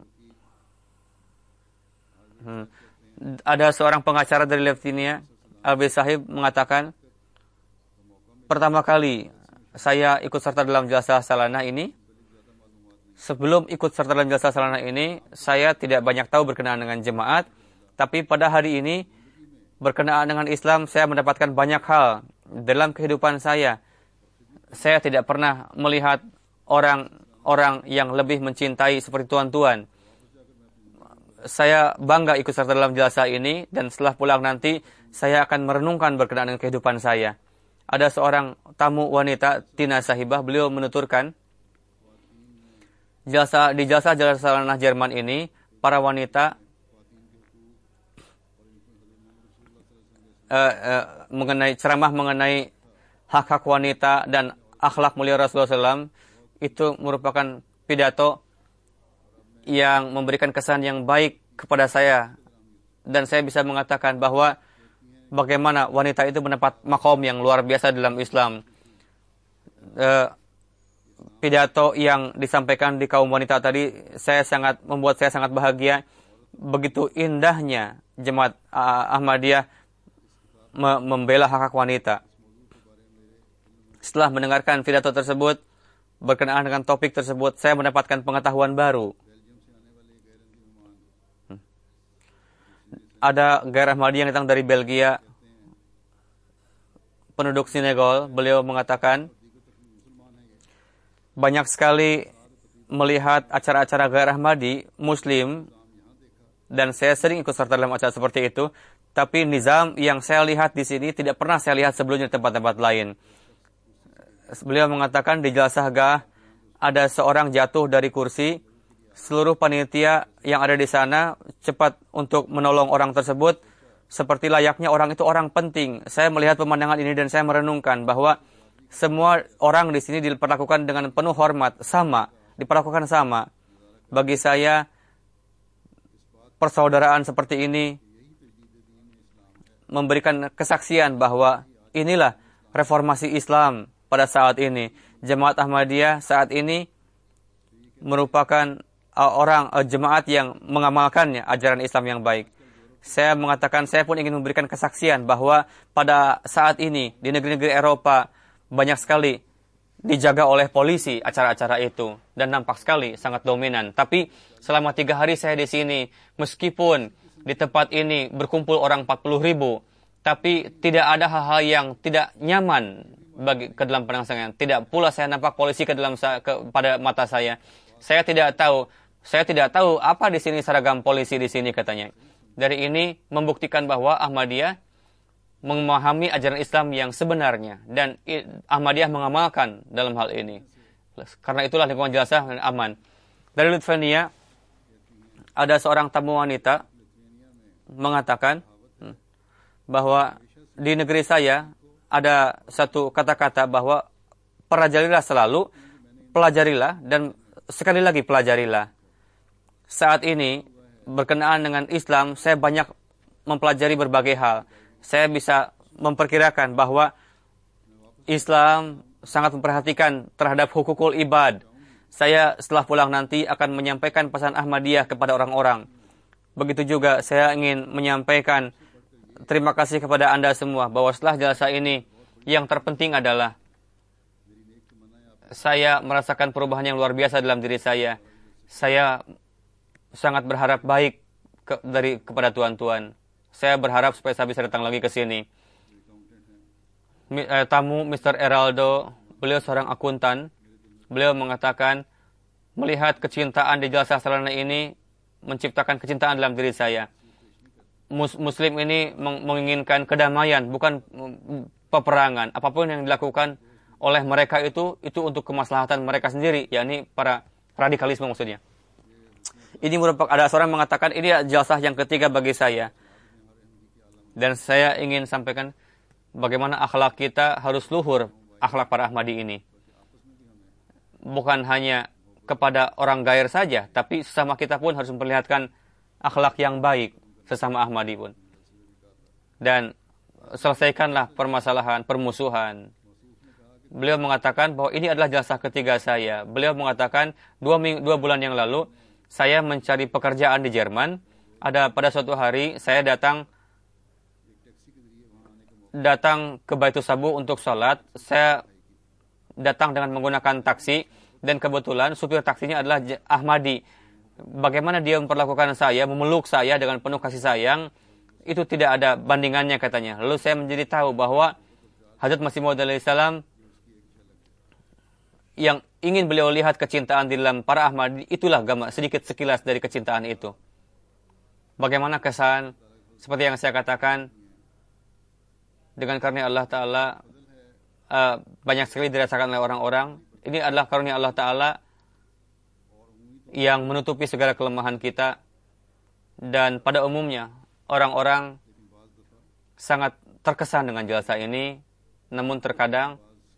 hmm, ada seorang pengacara dari Lithuania, Albi Sahib, mengatakan, pertama kali saya ikut serta dalam jalsa salanah ini. Sebelum ikut serta dalam jalsa salanah ini, saya tidak banyak tahu berkenaan dengan jemaat. Tapi pada hari ini, berkenaan dengan Islam, saya mendapatkan banyak hal dalam kehidupan saya. Saya tidak pernah melihat orang-orang yang lebih mencintai seperti tuan-tuan. Saya bangga ikut serta dalam jalsa ini, dan setelah pulang nanti, saya akan merenungkan berkenaan dengan kehidupan saya. Ada seorang tamu wanita, Tina Sahibah, beliau menuturkan, jalsa, di jalsa jalsa salanah Jerman ini, para wanita uh, uh, mengenai ceramah mengenai hak-hak wanita dan akhlak mulia Rasulullah shallallahu alaihi wasallam, itu merupakan pidato yang memberikan kesan yang baik kepada saya. Dan saya bisa mengatakan bahwa bagaimana wanita itu mendapat makom yang luar biasa dalam Islam. Uh, pidato yang disampaikan di kaum wanita tadi, saya sangat membuat saya sangat bahagia. Begitu indahnya Jemaat uh, Ahmadiyah me membela hak-hak wanita. Setelah mendengarkan pidato tersebut, berkenaan dengan topik tersebut, saya mendapatkan pengetahuan baru. Ada Gair Ahmadi yang datang dari Belgia, penduduk Senegal. Beliau mengatakan, banyak sekali melihat acara-acara Gair Ahmadi Muslim, dan saya sering ikut serta dalam acara seperti itu. Tapi nizam yang saya lihat di sini tidak pernah saya lihat sebelumnya di tempat-tempat lain. Beliau mengatakan di jalsah gah ada seorang jatuh dari kursi. Seluruh panitia yang ada di sana cepat untuk menolong orang tersebut. Seperti layaknya orang itu orang penting. Saya melihat pemandangan ini dan saya merenungkan bahwa semua orang di sini diperlakukan dengan penuh hormat, sama, diperlakukan sama. Bagi saya, persaudaraan seperti ini memberikan kesaksian bahwa inilah reformasi Islam pada saat ini. Jemaat Ahmadiyah saat ini merupakan uh, orang uh, jemaat yang mengamalkannya ajaran Islam yang baik. Saya mengatakan saya pun ingin memberikan kesaksian bahwa pada saat ini di negeri-negeri Eropa banyak sekali dijaga oleh polisi acara-acara itu dan nampak sekali sangat dominan. Tapi selama tiga hari saya di sini, meskipun di tempat ini berkumpul orang empat puluh ribu, tapi tidak ada hal-hal yang tidak nyaman bagi ke dalam pandangan saya. Tidak pula saya nampak polisi ke dalam ke, pada mata saya. Saya tidak tahu, saya tidak tahu apa di sini seragam polisi di sini katanya. Dari ini membuktikan bahwa Ahmadiyah memahami ajaran Islam yang sebenarnya dan Ahmadiyah mengamalkan dalam hal ini. Karena itulah lingkungan jalsah aman. Dari Lithuania ada seorang tamu wanita mengatakan bahwa di negeri saya ada satu kata-kata bahwa pelajarilah selalu, pelajarilah dan sekali lagi pelajarilah. Saat ini berkenaan dengan Islam, saya banyak mempelajari berbagai hal. Saya bisa memperkirakan bahwa Islam sangat memperhatikan terhadap hukukul ibad. Saya setelah pulang nanti akan menyampaikan pesan Ahmadiyah kepada orang-orang. Begitu juga saya ingin menyampaikan terima kasih kepada Anda semua bahwa setelah jalsa ini yang terpenting adalah saya merasakan perubahan yang luar biasa dalam diri saya. Saya sangat berharap baik ke, dari kepada tuan-tuan. Saya berharap supaya saya bisa datang lagi ke sini. Mi, eh, tamu mister Eraldo, beliau seorang akuntan. Beliau mengatakan, melihat kecintaan di Jalsah Sarana ini menciptakan kecintaan dalam diri saya. Mus, Muslim ini meng, menginginkan kedamaian, bukan peperangan. Apapun yang dilakukan oleh mereka itu itu untuk kemaslahatan mereka sendiri, yakni para radikalisme maksudnya. Ini merupakan, ada seorang mengatakan ini jalsah yang ketiga bagi saya. Dan saya ingin sampaikan bagaimana akhlak kita harus luhur, akhlak para Ahmadi ini. Bukan hanya kepada orang gair saja, tapi sesama kita pun harus memperlihatkan akhlak yang baik sesama Ahmadi pun. Dan selesaikanlah permasalahan, permusuhan. Beliau mengatakan bahwa ini adalah jalsah ketiga saya. Beliau mengatakan dua, ming- dua bulan yang lalu saya mencari pekerjaan di Jerman. Ada pada suatu hari saya datang datang ke Baitus Sabu untuk sholat. Saya datang dengan menggunakan taksi dan kebetulan supir taksinya adalah Ahmadi. Bagaimana dia memperlakukan saya, memeluk saya dengan penuh kasih sayang, itu tidak ada bandingannya katanya. Lalu saya menjadi tahu bahwa Hazrat Masih Maud alaihi salam yang ingin beliau lihat kecintaan di dalam para Ahmadi, itulah gambar sedikit sekilas dari kecintaan itu. Bagaimana kesan, seperti yang saya katakan, dengan karunia Allah Ta'ala uh, banyak sekali dirasakan oleh orang-orang. Ini adalah karunia Allah Ta'ala yang menutupi segala kelemahan kita. Dan pada umumnya, orang-orang sangat terkesan dengan jalsah ini. Namun terkadang,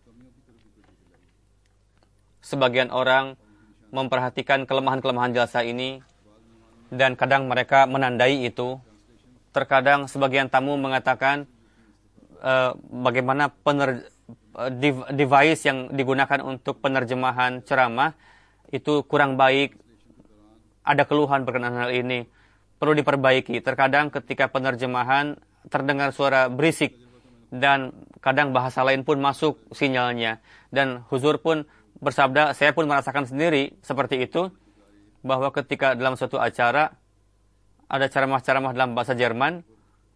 sebagian orang memperhatikan kelemahan-kelemahan jalsah ini. Dan kadang mereka menandai itu. Terkadang sebagian tamu mengatakan, uh, bagaimana pener device yang digunakan untuk penerjemahan ceramah itu kurang baik. Ada keluhan berkenaan hal ini, perlu diperbaiki. Terkadang ketika penerjemahan terdengar suara berisik dan kadang bahasa lain pun masuk sinyalnya. Dan Huzur pun bersabda, saya pun merasakan sendiri seperti itu, bahwa ketika dalam suatu acara ada ceramah-ceramah dalam bahasa Jerman,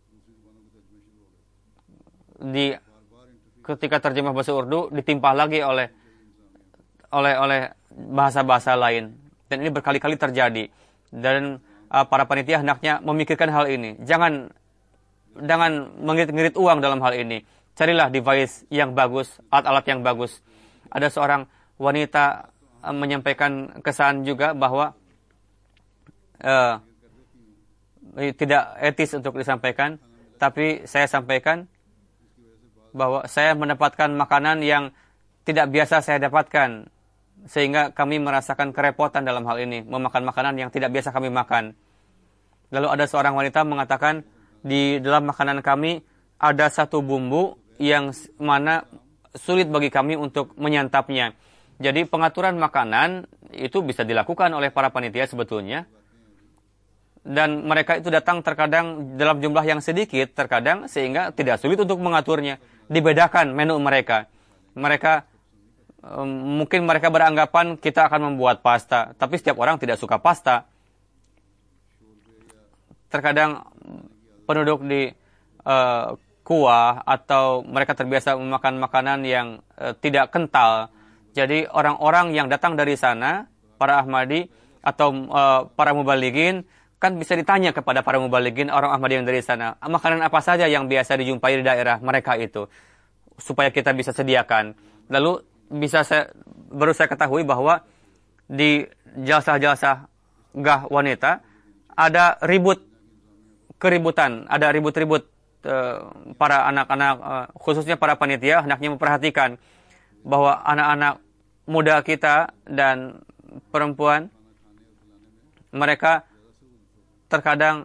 di ketika terjemah bahasa Urdu ditimpah lagi oleh oleh oleh bahasa-bahasa lain, dan ini berkali-kali terjadi. Dan uh, para panitia hendaknya memikirkan hal ini. Jangan jangan mengirit-ngirit uang dalam hal ini. Carilah device yang bagus, alat-alat yang bagus. Ada seorang wanita uh, menyampaikan kesan juga bahwa uh, tidak etis untuk disampaikan, tapi saya sampaikan bahwa saya mendapatkan makanan yang tidak biasa saya dapatkan, sehingga kami merasakan kerepotan dalam hal ini, memakan makanan yang tidak biasa kami makan. Lalu ada seorang wanita mengatakan, di dalam makanan kami ada satu bumbu yang mana sulit bagi kami untuk menyantapnya. Jadi pengaturan makanan itu bisa dilakukan oleh para panitia sebetulnya. Dan mereka itu datang terkadang dalam jumlah yang sedikit, terkadang sehingga tidak sulit untuk mengaturnya. Dibedakan menu mereka. Mereka um, mungkin mereka beranggapan kita akan membuat pasta, tapi setiap orang tidak suka pasta. Terkadang penduduk di uh, kuah atau mereka terbiasa memakan makanan yang uh, tidak kental. Jadi orang-orang yang datang dari sana, para Ahmadi atau uh, para mubalighin, kan bisa ditanya kepada para mubalighin, orang Ahmadi yang dari sana, makanan apa saja yang biasa dijumpai di daerah mereka itu, supaya kita bisa sediakan. Lalu bisa saya, baru saya ketahui bahwa di jalsah-jalsah gah wanita ada ribut, keributan, ada ribut-ribut uh, para anak-anak, uh, khususnya para panitia, hendaknya memperhatikan bahwa anak-anak muda kita dan perempuan, mereka terkadang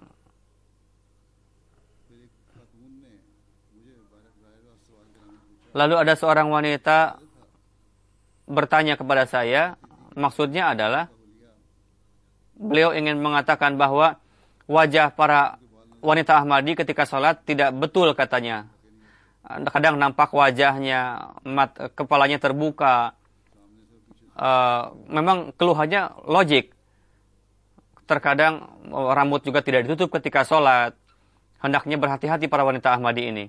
lalu ada seorang wanita bertanya kepada saya, maksudnya adalah beliau ingin mengatakan bahwa wajah para wanita Ahmadi ketika sholat tidak betul katanya. Kadang nampak wajahnya, mat, kepalanya terbuka, uh, memang keluhannya logik. Terkadang uh, rambut juga tidak ditutup ketika sholat. Hendaknya berhati-hati para wanita Ahmadi ini.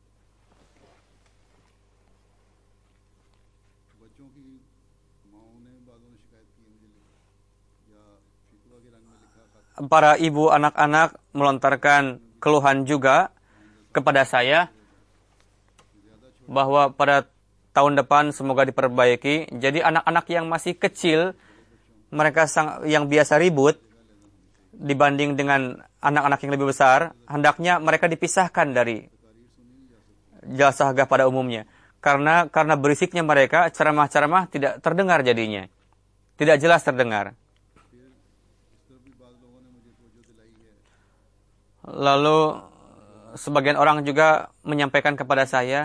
Para ibu anak-anak melontarkan keluhan juga kepada saya bahwa pada tahun depan semoga diperbaiki. Jadi anak-anak yang masih kecil, mereka sang, yang biasa ribut dibanding dengan anak-anak yang lebih besar, hendaknya mereka dipisahkan dari jalsah hagah pada umumnya. Karena karena berisiknya mereka, ceramah-ceramah tidak terdengar jadinya. Tidak jelas terdengar. Lalu sebagian orang juga menyampaikan kepada saya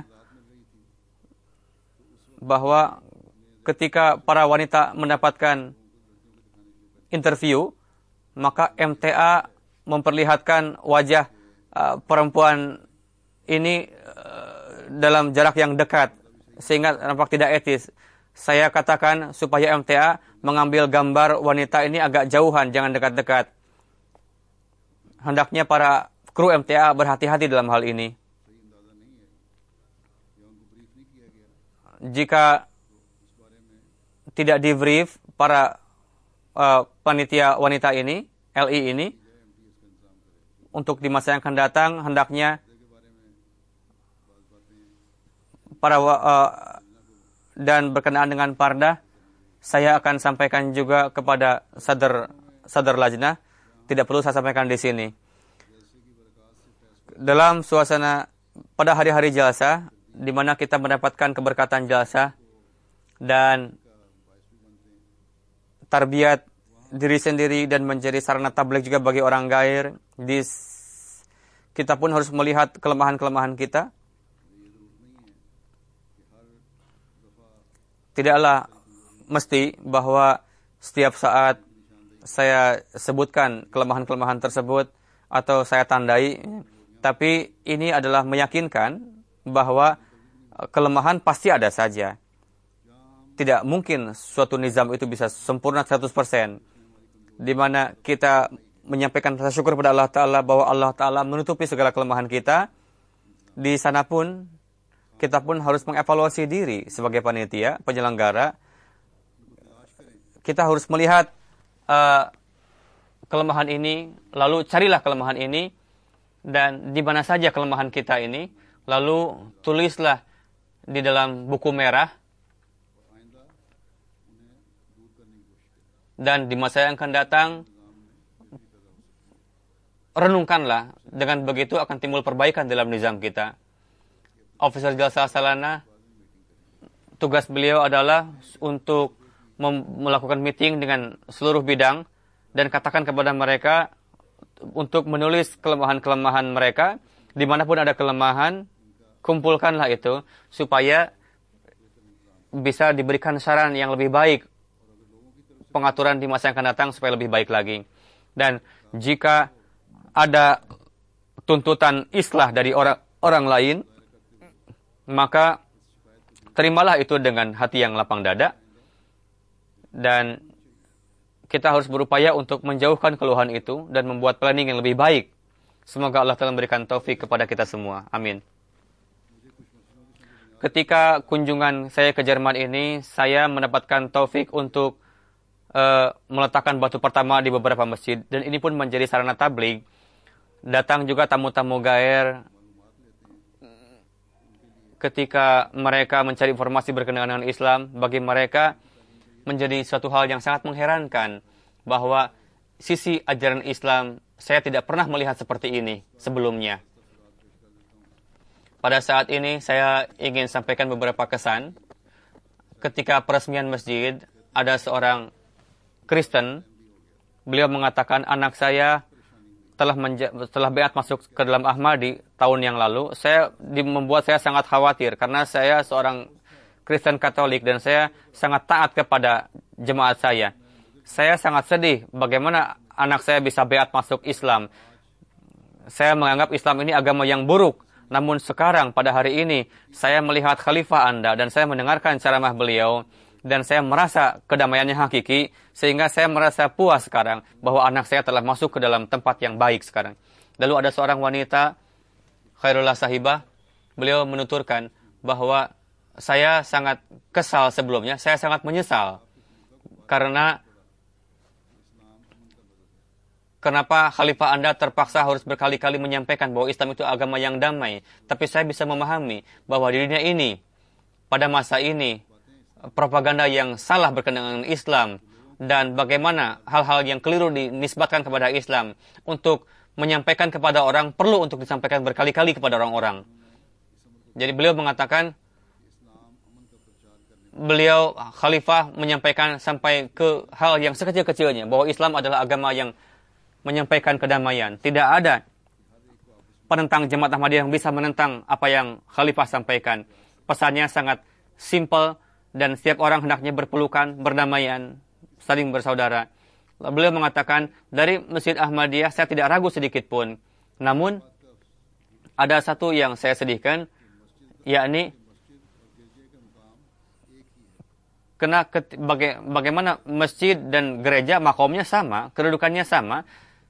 bahwa ketika para wanita mendapatkan interview, maka M T A memperlihatkan wajah uh, perempuan ini uh, dalam jarak yang dekat, sehingga nampak tidak etis. Saya katakan supaya M T A mengambil gambar wanita ini agak jauhan, jangan dekat-dekat. Hendaknya para kru M T A berhati-hati dalam hal ini. Jika tidak di-brief para uh, panitia wanita ini, L I ini, untuk di masa yang akan datang, hendaknya para uh, dan berkenaan dengan pardah, saya akan sampaikan juga kepada sadar sadar lajnah. Tidak perlu saya sampaikan di sini. Dalam suasana pada hari-hari jalsah, di mana kita mendapatkan keberkatan jalsah dan tarbiyat diri sendiri dan menjadi sarana tabligh juga bagi orang gair, di, kita pun harus melihat kelemahan-kelemahan kita. Tidaklah mesti bahwa setiap saat saya sebutkan kelemahan-kelemahan tersebut atau saya tandai, tapi ini adalah meyakinkan bahwa kelemahan pasti ada saja. Tidak mungkin suatu nizam itu bisa sempurna seratus persen. Di mana kita menyampaikan rasa syukur kepada Allah Ta'ala bahwa Allah Ta'ala menutupi segala kelemahan kita. Di sana pun, kita pun harus mengevaluasi diri sebagai panitia, penyelenggara. Kita harus melihat uh, kelemahan ini, lalu carilah kelemahan ini, dan di mana saja kelemahan kita ini, lalu tulislah di dalam buku merah, dan di masa yang akan datang, renungkanlah. Dengan begitu akan timbul perbaikan dalam nizam kita. Officer Jalsah Salana, tugas beliau adalah untuk melakukan meeting dengan seluruh bidang dan katakan kepada mereka untuk menulis kelemahan-kelemahan mereka. Dimanapun ada kelemahan, kumpulkanlah itu supaya bisa diberikan saran yang lebih baik, pengaturan di masa yang akan datang supaya lebih baik lagi. Dan jika ada tuntutan islah dari orang orang lain, maka terimalah itu dengan hati yang lapang dada. Dan kita harus berupaya untuk menjauhkan keluhan itu dan membuat planning yang lebih baik. Semoga Allah telah memberikan taufik kepada kita semua. Amin. Ketika kunjungan saya ke Jerman ini, saya mendapatkan taufik untuk uh, meletakkan batu pertama di beberapa masjid. Dan ini pun menjadi sarana tabligh. Datang juga tamu-tamu gair. Ketika mereka mencari informasi berkenaan dengan Islam, bagi mereka menjadi suatu hal yang sangat mengherankan bahwa sisi ajaran Islam saya tidak pernah melihat seperti ini sebelumnya. Pada saat ini saya ingin sampaikan beberapa kesan. Ketika peresmian masjid, ada seorang Kristen, beliau mengatakan anak saya telah menja- telah beat masuk ke dalam Ahmadi tahun yang lalu. Saya di, membuat saya sangat khawatir karena saya seorang Kristen Katolik dan saya sangat taat kepada jemaat saya. Saya sangat sedih bagaimana anak saya bisa beat masuk Islam. Saya menganggap Islam ini agama yang buruk. Namun sekarang pada hari ini saya melihat khalifah Anda dan saya mendengarkan ceramah beliau dan saya merasa kedamaiannya hakiki, sehingga saya merasa puas sekarang bahwa anak saya telah masuk ke dalam tempat yang baik sekarang. Lalu ada seorang wanita, Khairullah Sahibah, beliau menuturkan bahwa saya sangat kesal sebelumnya, saya sangat menyesal karena kenapa khalifah Anda terpaksa harus berkali-kali menyampaikan bahwa Islam itu agama yang damai. Tapi saya bisa memahami bahwa di dunia ini, pada masa ini, propaganda yang salah berkenaan dengan Islam dan bagaimana hal-hal yang keliru dinisbatkan kepada Islam untuk menyampaikan kepada orang perlu untuk disampaikan berkali-kali kepada orang-orang. Jadi beliau mengatakan, beliau khalifah menyampaikan sampai ke hal yang sekecil-kecilnya bahwa Islam adalah agama yang menyampaikan kedamaian. Tidak ada penentang Jemaat Ahmadiyah yang bisa menentang apa yang khalifah sampaikan. Pesannya sangat simpel dan setiap orang hendaknya berpelukan, berdamaian, saling bersaudara. Beliau mengatakan, dari Masjid Ahmadiyah saya tidak ragu sedikit pun. Namun, ada satu yang saya sedihkan, yakni, kena ket, baga, bagaimana masjid dan gereja makomnya sama, kedudukannya sama,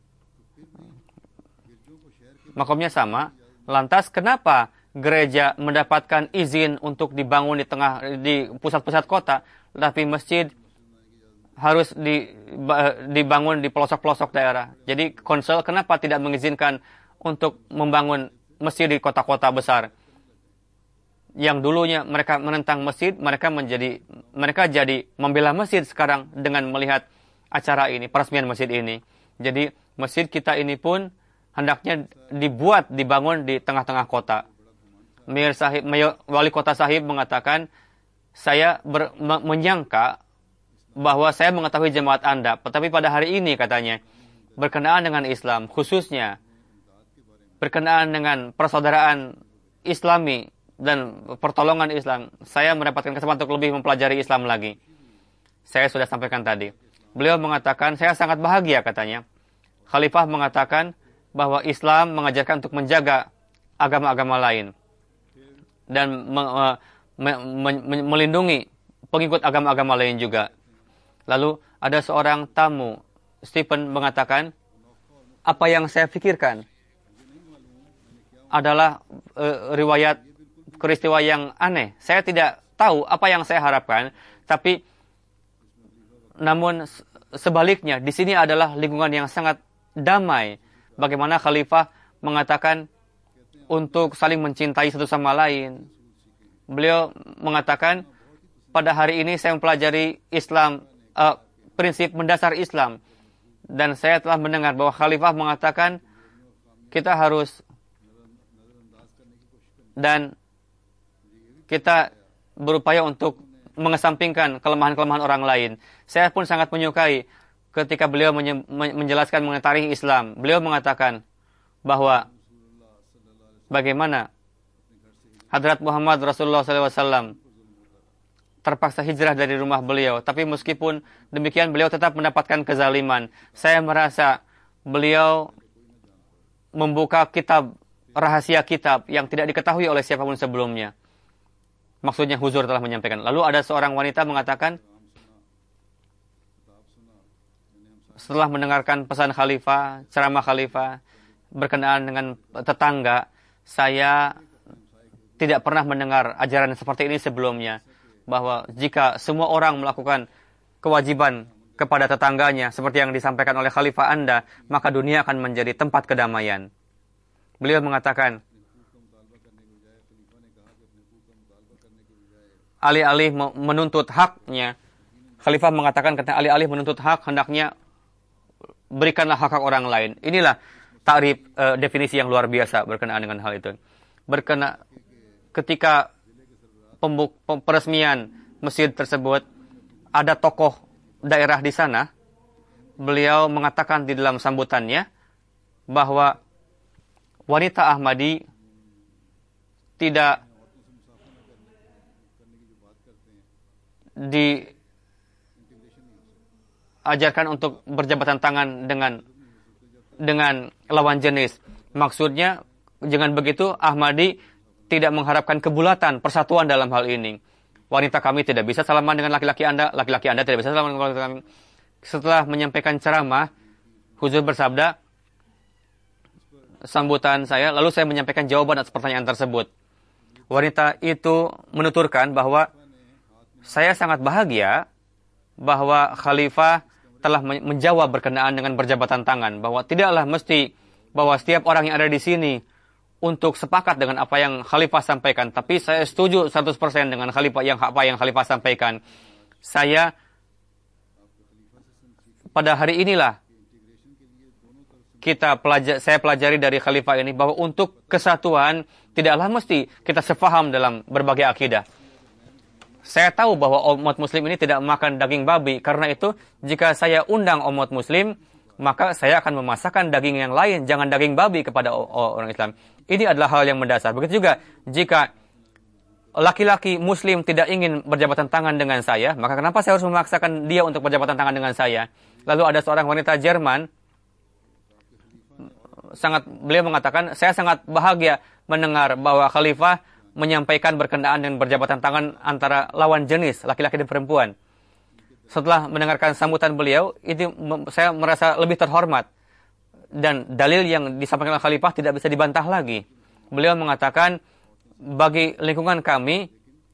makomnya sama, lantas kenapa gereja mendapatkan izin untuk dibangun di tengah di pusat-pusat kota, tapi masjid harus di, dibangun di pelosok-pelosok daerah. Jadi Konsel kenapa tidak mengizinkan untuk membangun masjid di kota-kota besar? Yang dulunya mereka menentang masjid, mereka menjadi mereka jadi membela masjid sekarang dengan melihat acara ini, peresmian masjid ini. Jadi masjid kita ini pun hendaknya dibuat, dibangun di tengah-tengah kota. Mayor Sahib, Mayor, Wali Kota Sahib mengatakan, saya ber, me, menyangka bahwa saya mengetahui jemaat Anda, tetapi pada hari ini katanya, berkenaan dengan Islam, khususnya berkenaan dengan persaudaraan Islami dan pertolongan Islam, saya mendapatkan kesempatan untuk lebih mempelajari Islam lagi. Saya sudah sampaikan tadi. Beliau mengatakan, saya sangat bahagia katanya. Khalifah mengatakan bahwa Islam mengajarkan untuk menjaga agama-agama lain dan me, me, me, me, melindungi pengikut agama-agama lain juga. Lalu ada seorang tamu, Stephen, mengatakan, apa yang saya pikirkan adalah e, riwayat peristiwa yang aneh. Saya tidak tahu apa yang saya harapkan, tapi namun sebaliknya, di sini adalah lingkungan yang sangat damai. Bagaimana khalifah mengatakan untuk saling mencintai satu sama lain. Beliau mengatakan, pada hari ini saya mempelajari Islam, uh, prinsip mendasar Islam. Dan saya telah mendengar bahwa khalifah mengatakan, kita harus dan kita berupaya untuk mengesampingkan kelemahan-kelemahan orang lain. Saya pun sangat menyukai ketika beliau menjelaskan mengenai tarikh Islam. Beliau mengatakan bahwa bagaimana Hadrat Muhammad Rasulullah shallallahu alaihi wasallam terpaksa hijrah dari rumah beliau. Tapi meskipun demikian beliau tetap mendapatkan kezaliman. Saya merasa beliau membuka kitab, rahasia kitab yang tidak diketahui oleh siapapun sebelumnya. Maksudnya Huzur telah menyampaikan. Lalu ada seorang wanita mengatakan, setelah mendengarkan pesan khalifah, ceramah khalifah, berkenaan dengan tetangga, saya tidak pernah mendengar ajaran seperti ini sebelumnya. Bahwa jika semua orang melakukan kewajiban kepada tetangganya, seperti yang disampaikan oleh khalifah Anda, maka dunia akan menjadi tempat kedamaian. Beliau mengatakan, alih-alih menuntut haknya, khalifah mengatakan kata alih-alih menuntut hak, hendaknya berikanlah hak-hak orang lain. Inilah takrif e, definisi yang luar biasa berkenaan dengan hal itu. Berkena ketika pembuk, peresmian masjid tersebut, ada tokoh daerah di sana. Beliau mengatakan di dalam sambutannya bahwa wanita Ahmadi tidak diajarkan untuk berjabatan tangan dengan dengan lawan jenis. Maksudnya, dengan begitu Ahmadi tidak mengharapkan kebulatan, persatuan dalam hal ini. wanita kami tidak bisa salaman dengan laki-laki Anda, laki-laki Anda tidak bisa salaman dengan wanita kami. Setelah menyampaikan ceramah, Huzur bersabda, sambutan saya, lalu saya menyampaikan jawaban atas pertanyaan tersebut. Wanita itu menuturkan bahwa saya sangat bahagia bahwa khalifah telah menjawab berkenaan dengan berjabatan tangan, bahwa tidaklah mesti bahwa setiap orang yang ada di sini untuk sepakat dengan apa yang khalifah sampaikan, tapi saya setuju seratus persen dengan khalifah yang apa yang khalifah sampaikan. Saya pada hari inilah kita pelajar, saya pelajari dari khalifah ini bahwa untuk kesatuan tidaklah mesti kita sepaham dalam berbagai akidah. Saya tahu bahwa umat muslim ini tidak makan daging babi. Karena itu, jika saya undang umat muslim, maka saya akan memasakkan daging yang lain. Jangan daging babi kepada orang Islam. Ini adalah hal yang mendasar. Begitu juga, jika laki-laki muslim tidak ingin berjabatan tangan dengan saya, maka kenapa saya harus memaksakan dia untuk berjabatan tangan dengan saya? Lalu ada seorang wanita Jerman, sangat beliau mengatakan, saya sangat bahagia mendengar bahwa khalifah menyampaikan berkenaan dengan berjabatan tangan antara lawan jenis, laki-laki dan perempuan. Setelah mendengarkan sambutan beliau, itu saya merasa lebih terhormat. Dan dalil yang disampaikan oleh khalifah tidak bisa dibantah lagi. Beliau mengatakan, bagi lingkungan kami,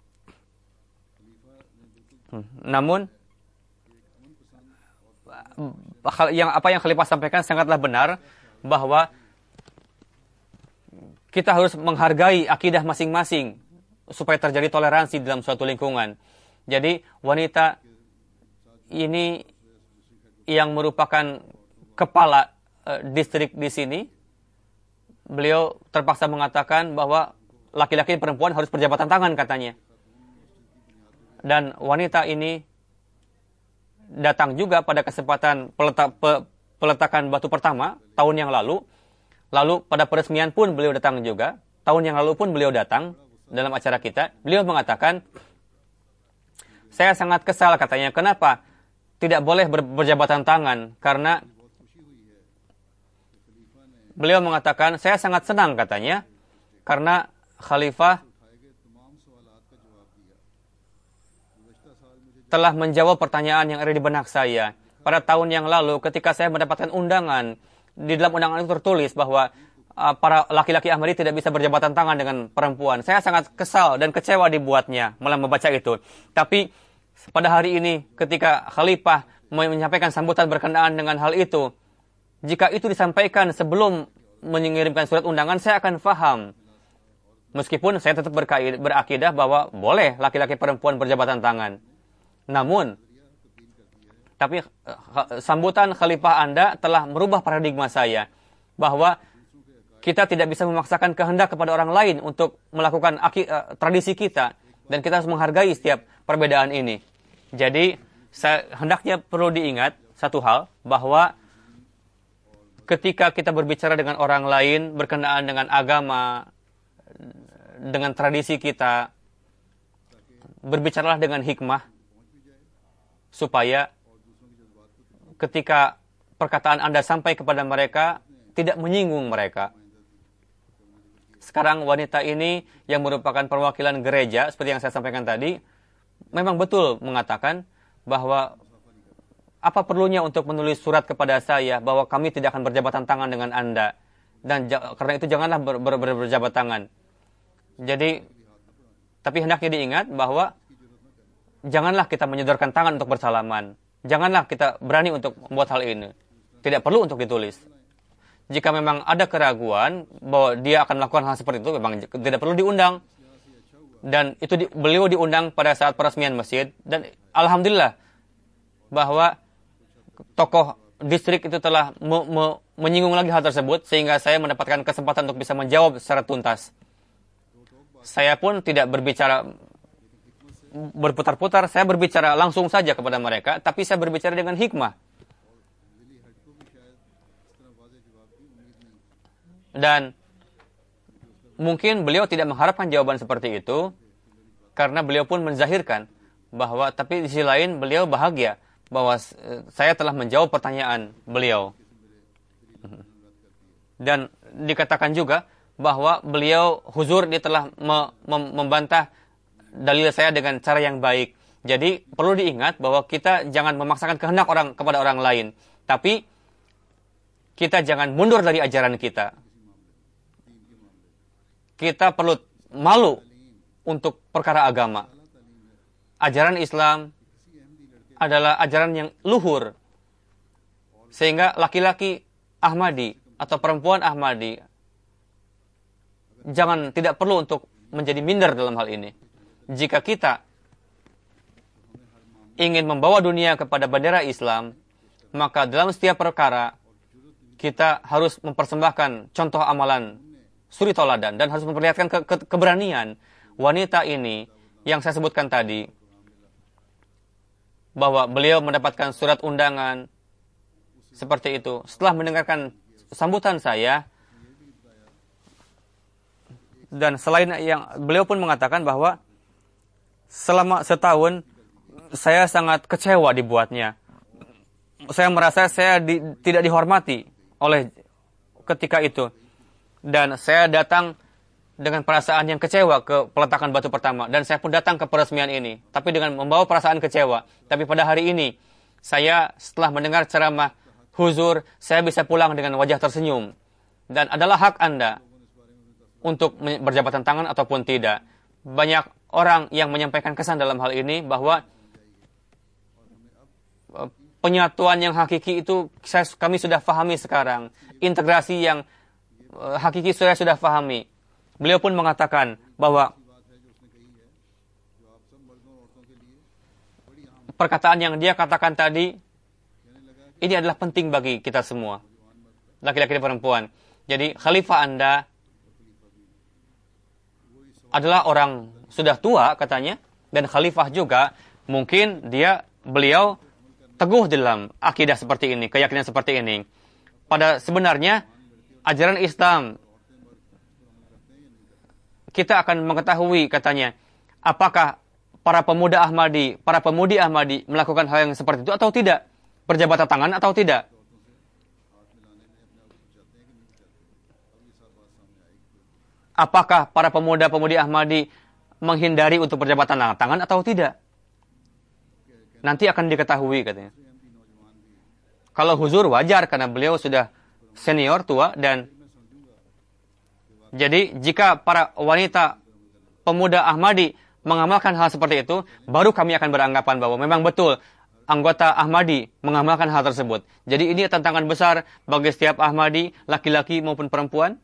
namun, yang apa yang khalifah sampaikan sangatlah benar, bahwa kita harus menghargai akidah masing-masing supaya terjadi toleransi dalam suatu lingkungan. Jadi wanita ini yang merupakan kepala uh, distrik di sini, beliau terpaksa mengatakan bahwa laki-laki dan perempuan harus berjabatan tangan katanya. Dan wanita ini datang juga pada kesempatan peleta, pe, peletakan batu pertama tahun yang lalu. Lalu pada peresmian pun beliau datang juga. Tahun yang lalu pun beliau datang dalam acara kita. Beliau mengatakan, saya sangat kesal katanya. Kenapa tidak boleh ber berjabatan tangan? Karena beliau mengatakan, saya sangat senang katanya. Karena khalifah telah menjawab pertanyaan yang ada di benak saya. Pada tahun yang lalu ketika saya mendapatkan undangan, di dalam undangan itu tertulis bahwa uh, para laki-laki Ahmadi tidak bisa berjabatan tangan dengan perempuan. Saya sangat kesal dan kecewa dibuatnya malah membaca itu. Tapi pada hari ini ketika khalifah menyampaikan sambutan berkenaan dengan hal itu, jika itu disampaikan sebelum mengirimkan surat undangan, saya akan faham. Meskipun saya tetap berakidah bahwa boleh laki-laki perempuan berjabatan tangan. Namun tapi sambutan khalifah Anda telah merubah paradigma saya. Bahwa kita tidak bisa memaksakan kehendak kepada orang lain untuk melakukan aki, uh, tradisi kita. Dan kita harus menghargai setiap perbedaan ini. Jadi, saya, hendaknya perlu diingat satu hal. Bahwa ketika kita berbicara dengan orang lain berkenaan dengan agama, dengan tradisi kita, berbicaralah dengan hikmah. Supaya ketika perkataan Anda sampai kepada mereka, tidak menyinggung mereka. Sekarang wanita ini yang merupakan perwakilan gereja, seperti yang saya sampaikan tadi, memang betul mengatakan bahwa apa perlunya untuk menulis surat kepada saya bahwa kami tidak akan berjabatan tangan dengan Anda. Dan karena itu janganlah ber, ber, ber, berjabat tangan. Jadi, tapi hendaknya diingat bahwa janganlah kita menyodorkan tangan untuk bersalaman. Janganlah kita berani untuk membuat hal ini. Tidak perlu untuk ditulis. Jika memang ada keraguan bahwa dia akan melakukan hal seperti itu, memang tidak perlu diundang. Dan itu di, beliau diundang pada saat peresmian masjid. Dan alhamdulillah bahwa tokoh distrik itu telah me, me, menyinggung lagi hal tersebut, sehingga saya mendapatkan kesempatan untuk bisa menjawab secara tuntas. Saya pun tidak berbicara berputar-putar, saya berbicara langsung saja kepada mereka, tapi saya berbicara dengan hikmah. Dan mungkin beliau tidak mengharapkan jawaban seperti itu, karena beliau pun menzahirkan bahwa, tapi di sisi lain beliau bahagia bahwa saya telah menjawab pertanyaan beliau. Dan dikatakan juga bahwa beliau huzur dia telah me, mem, membantah dalil saya dengan cara yang baik. Jadi perlu diingat bahwa kita jangan memaksakan kehendak orang kepada orang lain, tapi kita jangan mundur dari ajaran kita. Kita perlu malu untuk perkara agama. Ajaran Islam adalah ajaran yang luhur, sehingga laki-laki Ahmadi atau perempuan Ahmadi jangan tidak perlu untuk menjadi minder dalam hal ini. Jika kita ingin membawa dunia kepada bendera Islam, maka dalam setiap perkara kita harus mempersembahkan contoh amalan suri tauladan dan harus memperlihatkan ke ke keberanian. Wanita ini yang saya sebutkan tadi, bahwa beliau mendapatkan surat undangan seperti itu. Setelah mendengarkan sambutan saya, dan selain yang beliau pun mengatakan bahwa selama setahun saya sangat kecewa dibuatnya. Saya merasa saya di, tidak dihormati oleh ketika itu. Dan saya datang dengan perasaan yang kecewa ke peletakan batu pertama. Dan saya pun datang ke peresmian ini. Tapi dengan membawa perasaan kecewa. Tapi pada hari ini, saya setelah mendengar ceramah huzur, saya bisa pulang dengan wajah tersenyum. Dan adalah hak Anda untuk berjabatan tangan ataupun tidak. Banyak orang yang menyampaikan kesan dalam hal ini bahwa penyatuan yang hakiki itu saya, kami sudah fahami sekarang. Integrasi yang uh, hakiki saya sudah fahami. Beliau pun mengatakan bahwa perkataan yang dia katakan tadi ini adalah penting bagi kita semua, laki-laki dan perempuan. Jadi khalifah Anda adalah orang sudah tua katanya, dan khalifah juga mungkin dia beliau teguh dalam akidah seperti ini, keyakinan seperti ini. Pada sebenarnya ajaran Islam kita akan mengetahui katanya apakah para pemuda Ahmadi, para pemudi Ahmadi melakukan hal yang seperti itu atau tidak, berjabatan tangan atau tidak. Apakah para pemuda-pemudi Ahmadi menghindari untuk berjabatan tangan atau tidak? Nanti akan diketahui katanya. Kalau huzur wajar karena beliau sudah senior, tua, dan jadi jika para wanita pemuda Ahmadi mengamalkan hal seperti itu, baru kami akan beranggapan bahwa memang betul anggota Ahmadi mengamalkan hal tersebut. Jadi ini tantangan besar bagi setiap Ahmadi, laki-laki maupun perempuan.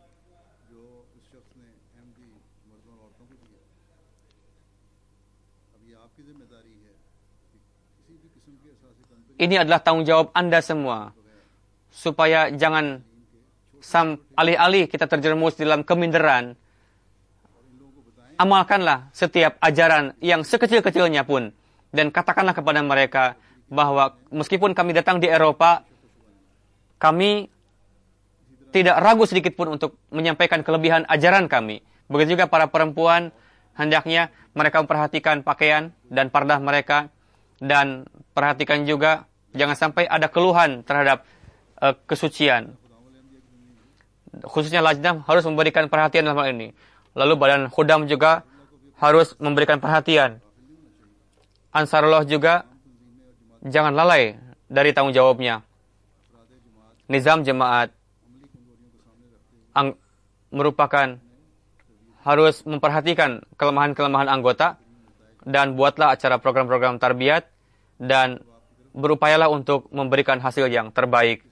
Ini adalah tanggung jawab Anda semua. Supaya jangan sam, alih-alih kita terjerumus dalam keminderan. Amalkanlah setiap ajaran yang sekecil-kecilnya pun. Dan katakanlah kepada mereka bahwa meskipun kami datang di Eropa, kami tidak ragu sedikit pun untuk menyampaikan kelebihan ajaran kami. Begitu juga para perempuan, hendaknya mereka memperhatikan pakaian dan pardah mereka. Dan perhatikan juga, jangan sampai ada keluhan terhadap uh, kesucian. Khususnya lajnah harus memberikan perhatian dalam hal ini. Lalu badan khudam juga harus memberikan perhatian. Ansarullah juga jangan lalai dari tanggung jawabnya. Nizam jemaat ang- merupakan harus memperhatikan kelemahan-kelemahan anggota. Dan buatlah acara program-program tarbiyat dan berupayalah untuk memberikan hasil yang terbaik.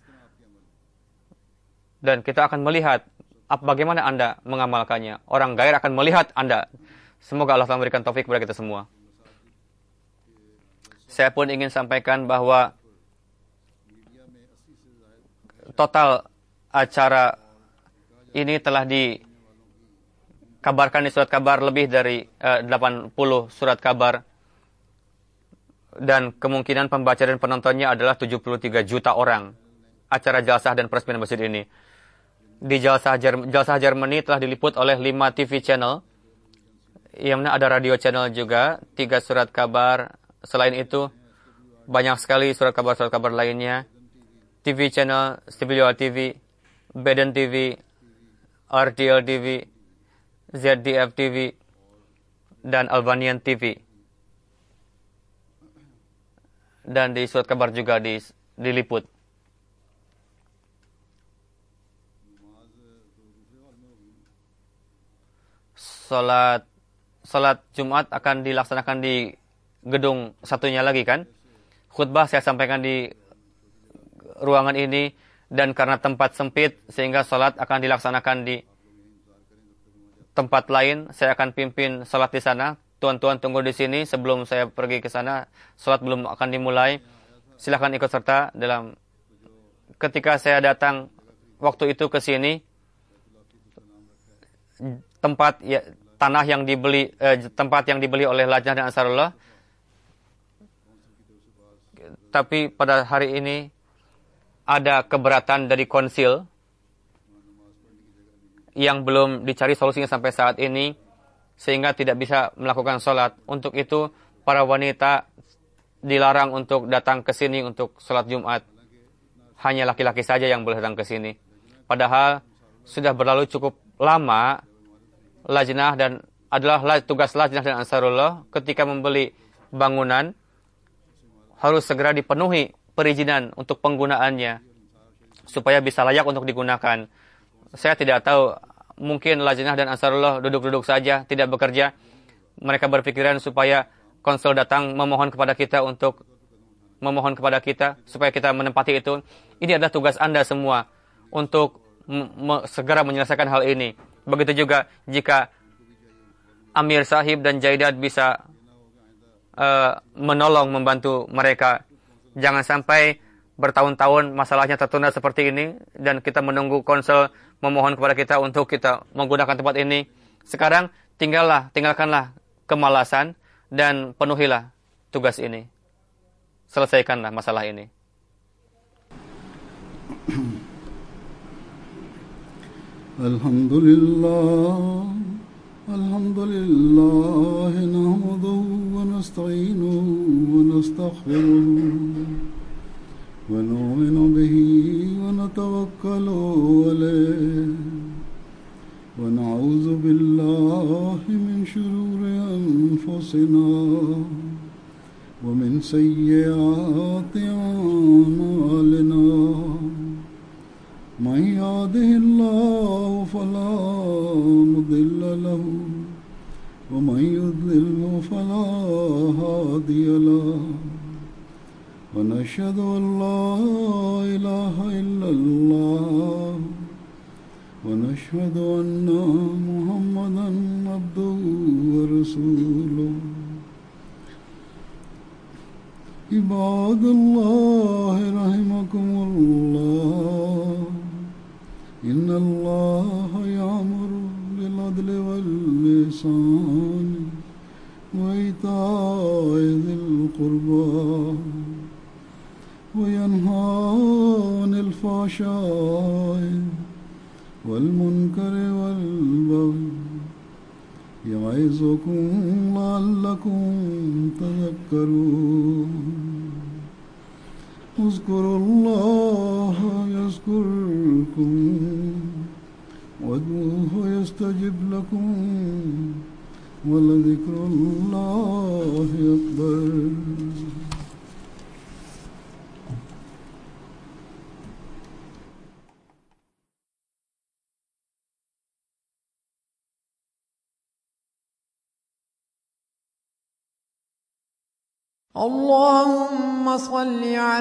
Dan kita akan melihat bagaimana Anda mengamalkannya. Orang gair akan melihat Anda. Semoga Allah telah memberikan taufik kepada kita semua. Saya pun ingin sampaikan bahwa total acara ini telah di kabarkan di surat kabar lebih dari uh, delapan puluh surat kabar. Dan kemungkinan pembaca dan penontonnya adalah tujuh puluh tiga juta orang. Acara jalsah dan peresmian masjid ini. Di jalsah, Jerm- jalsah Germany telah diliput oleh lima T V channel. Yang mana ada radio channel juga. tiga surat kabar. Selain itu, banyak sekali surat kabar-surat kabar lainnya. T V channel, Stabilio T V, Baden T V, R T L T V, Z D F T V, dan Albanian T V. Dan di surat kabar juga di, diliput. Salat salat Jumat akan dilaksanakan di gedung satunya lagi kan? Khutbah saya sampaikan di ruangan ini, dan karena tempat sempit sehingga salat akan dilaksanakan di tempat lain. Saya akan pimpin salat di sana. Tuan-tuan tunggu di sini sebelum saya pergi ke sana. Salat belum akan dimulai. Silakan ikut serta dalam. Ketika saya datang waktu itu ke sini, tempat ya, tanah yang dibeli eh, tempat yang dibeli oleh Lajnah dan Ansarullah. Tapi pada hari ini ada keberatan dari konsil yang belum dicari solusinya sampai saat ini, sehingga tidak bisa melakukan sholat. Untuk itu, para wanita dilarang untuk datang ke sini untuk sholat Jumat. Hanya laki-laki saja yang boleh datang ke sini. Padahal sudah berlalu cukup lama, Lajnah dan adalah tugas Lajnah dan Ansarullah ketika membeli bangunan harus segera dipenuhi perizinan untuk penggunaannya supaya bisa layak untuk digunakan. Saya tidak tahu, mungkin Lajnah dan Ansarullah duduk-duduk saja, tidak bekerja. Mereka berpikiran supaya konsul datang memohon kepada kita untuk memohon kepada kita supaya kita menempati itu. Ini adalah tugas Anda semua untuk me- segera menyelesaikan hal ini. Begitu juga jika Amir Sahib dan Jaidat bisa uh, menolong, membantu mereka. Jangan sampai bertahun-tahun masalahnya tertunda seperti ini dan kita menunggu konsul memohon kepada kita untuk kita menggunakan tempat ini. Sekarang tinggallah, tinggalkanlah kemalasan dan penuhilah tugas ini. Selesaikanlah masalah ini. Alhamdulillah, alhamdulillah, nahmaduhu wa nasta'inuhu wa nastaghfiruh. ونؤمن به ونتوكل عليه ونعوذ بالله من شرور أنفسنا ومن سيئات أعمالنا من يهده الله فلا مضل له ومن يضلل فلا هادي له ونشهد أن لا إله إلا الله ونشهد أن محمدا عبده ورسوله عباد الله رحمكم الله إن الله يأمر بالعدل والإحسان وإيتاء ذي القربى وينهى عن الفحشاء والمنكر والبغي يعظكم لعلكم تذكرون اذكروا الله يذكركم وادعوه يستجب لكم ولذكر الله أكبر. اللهم صل على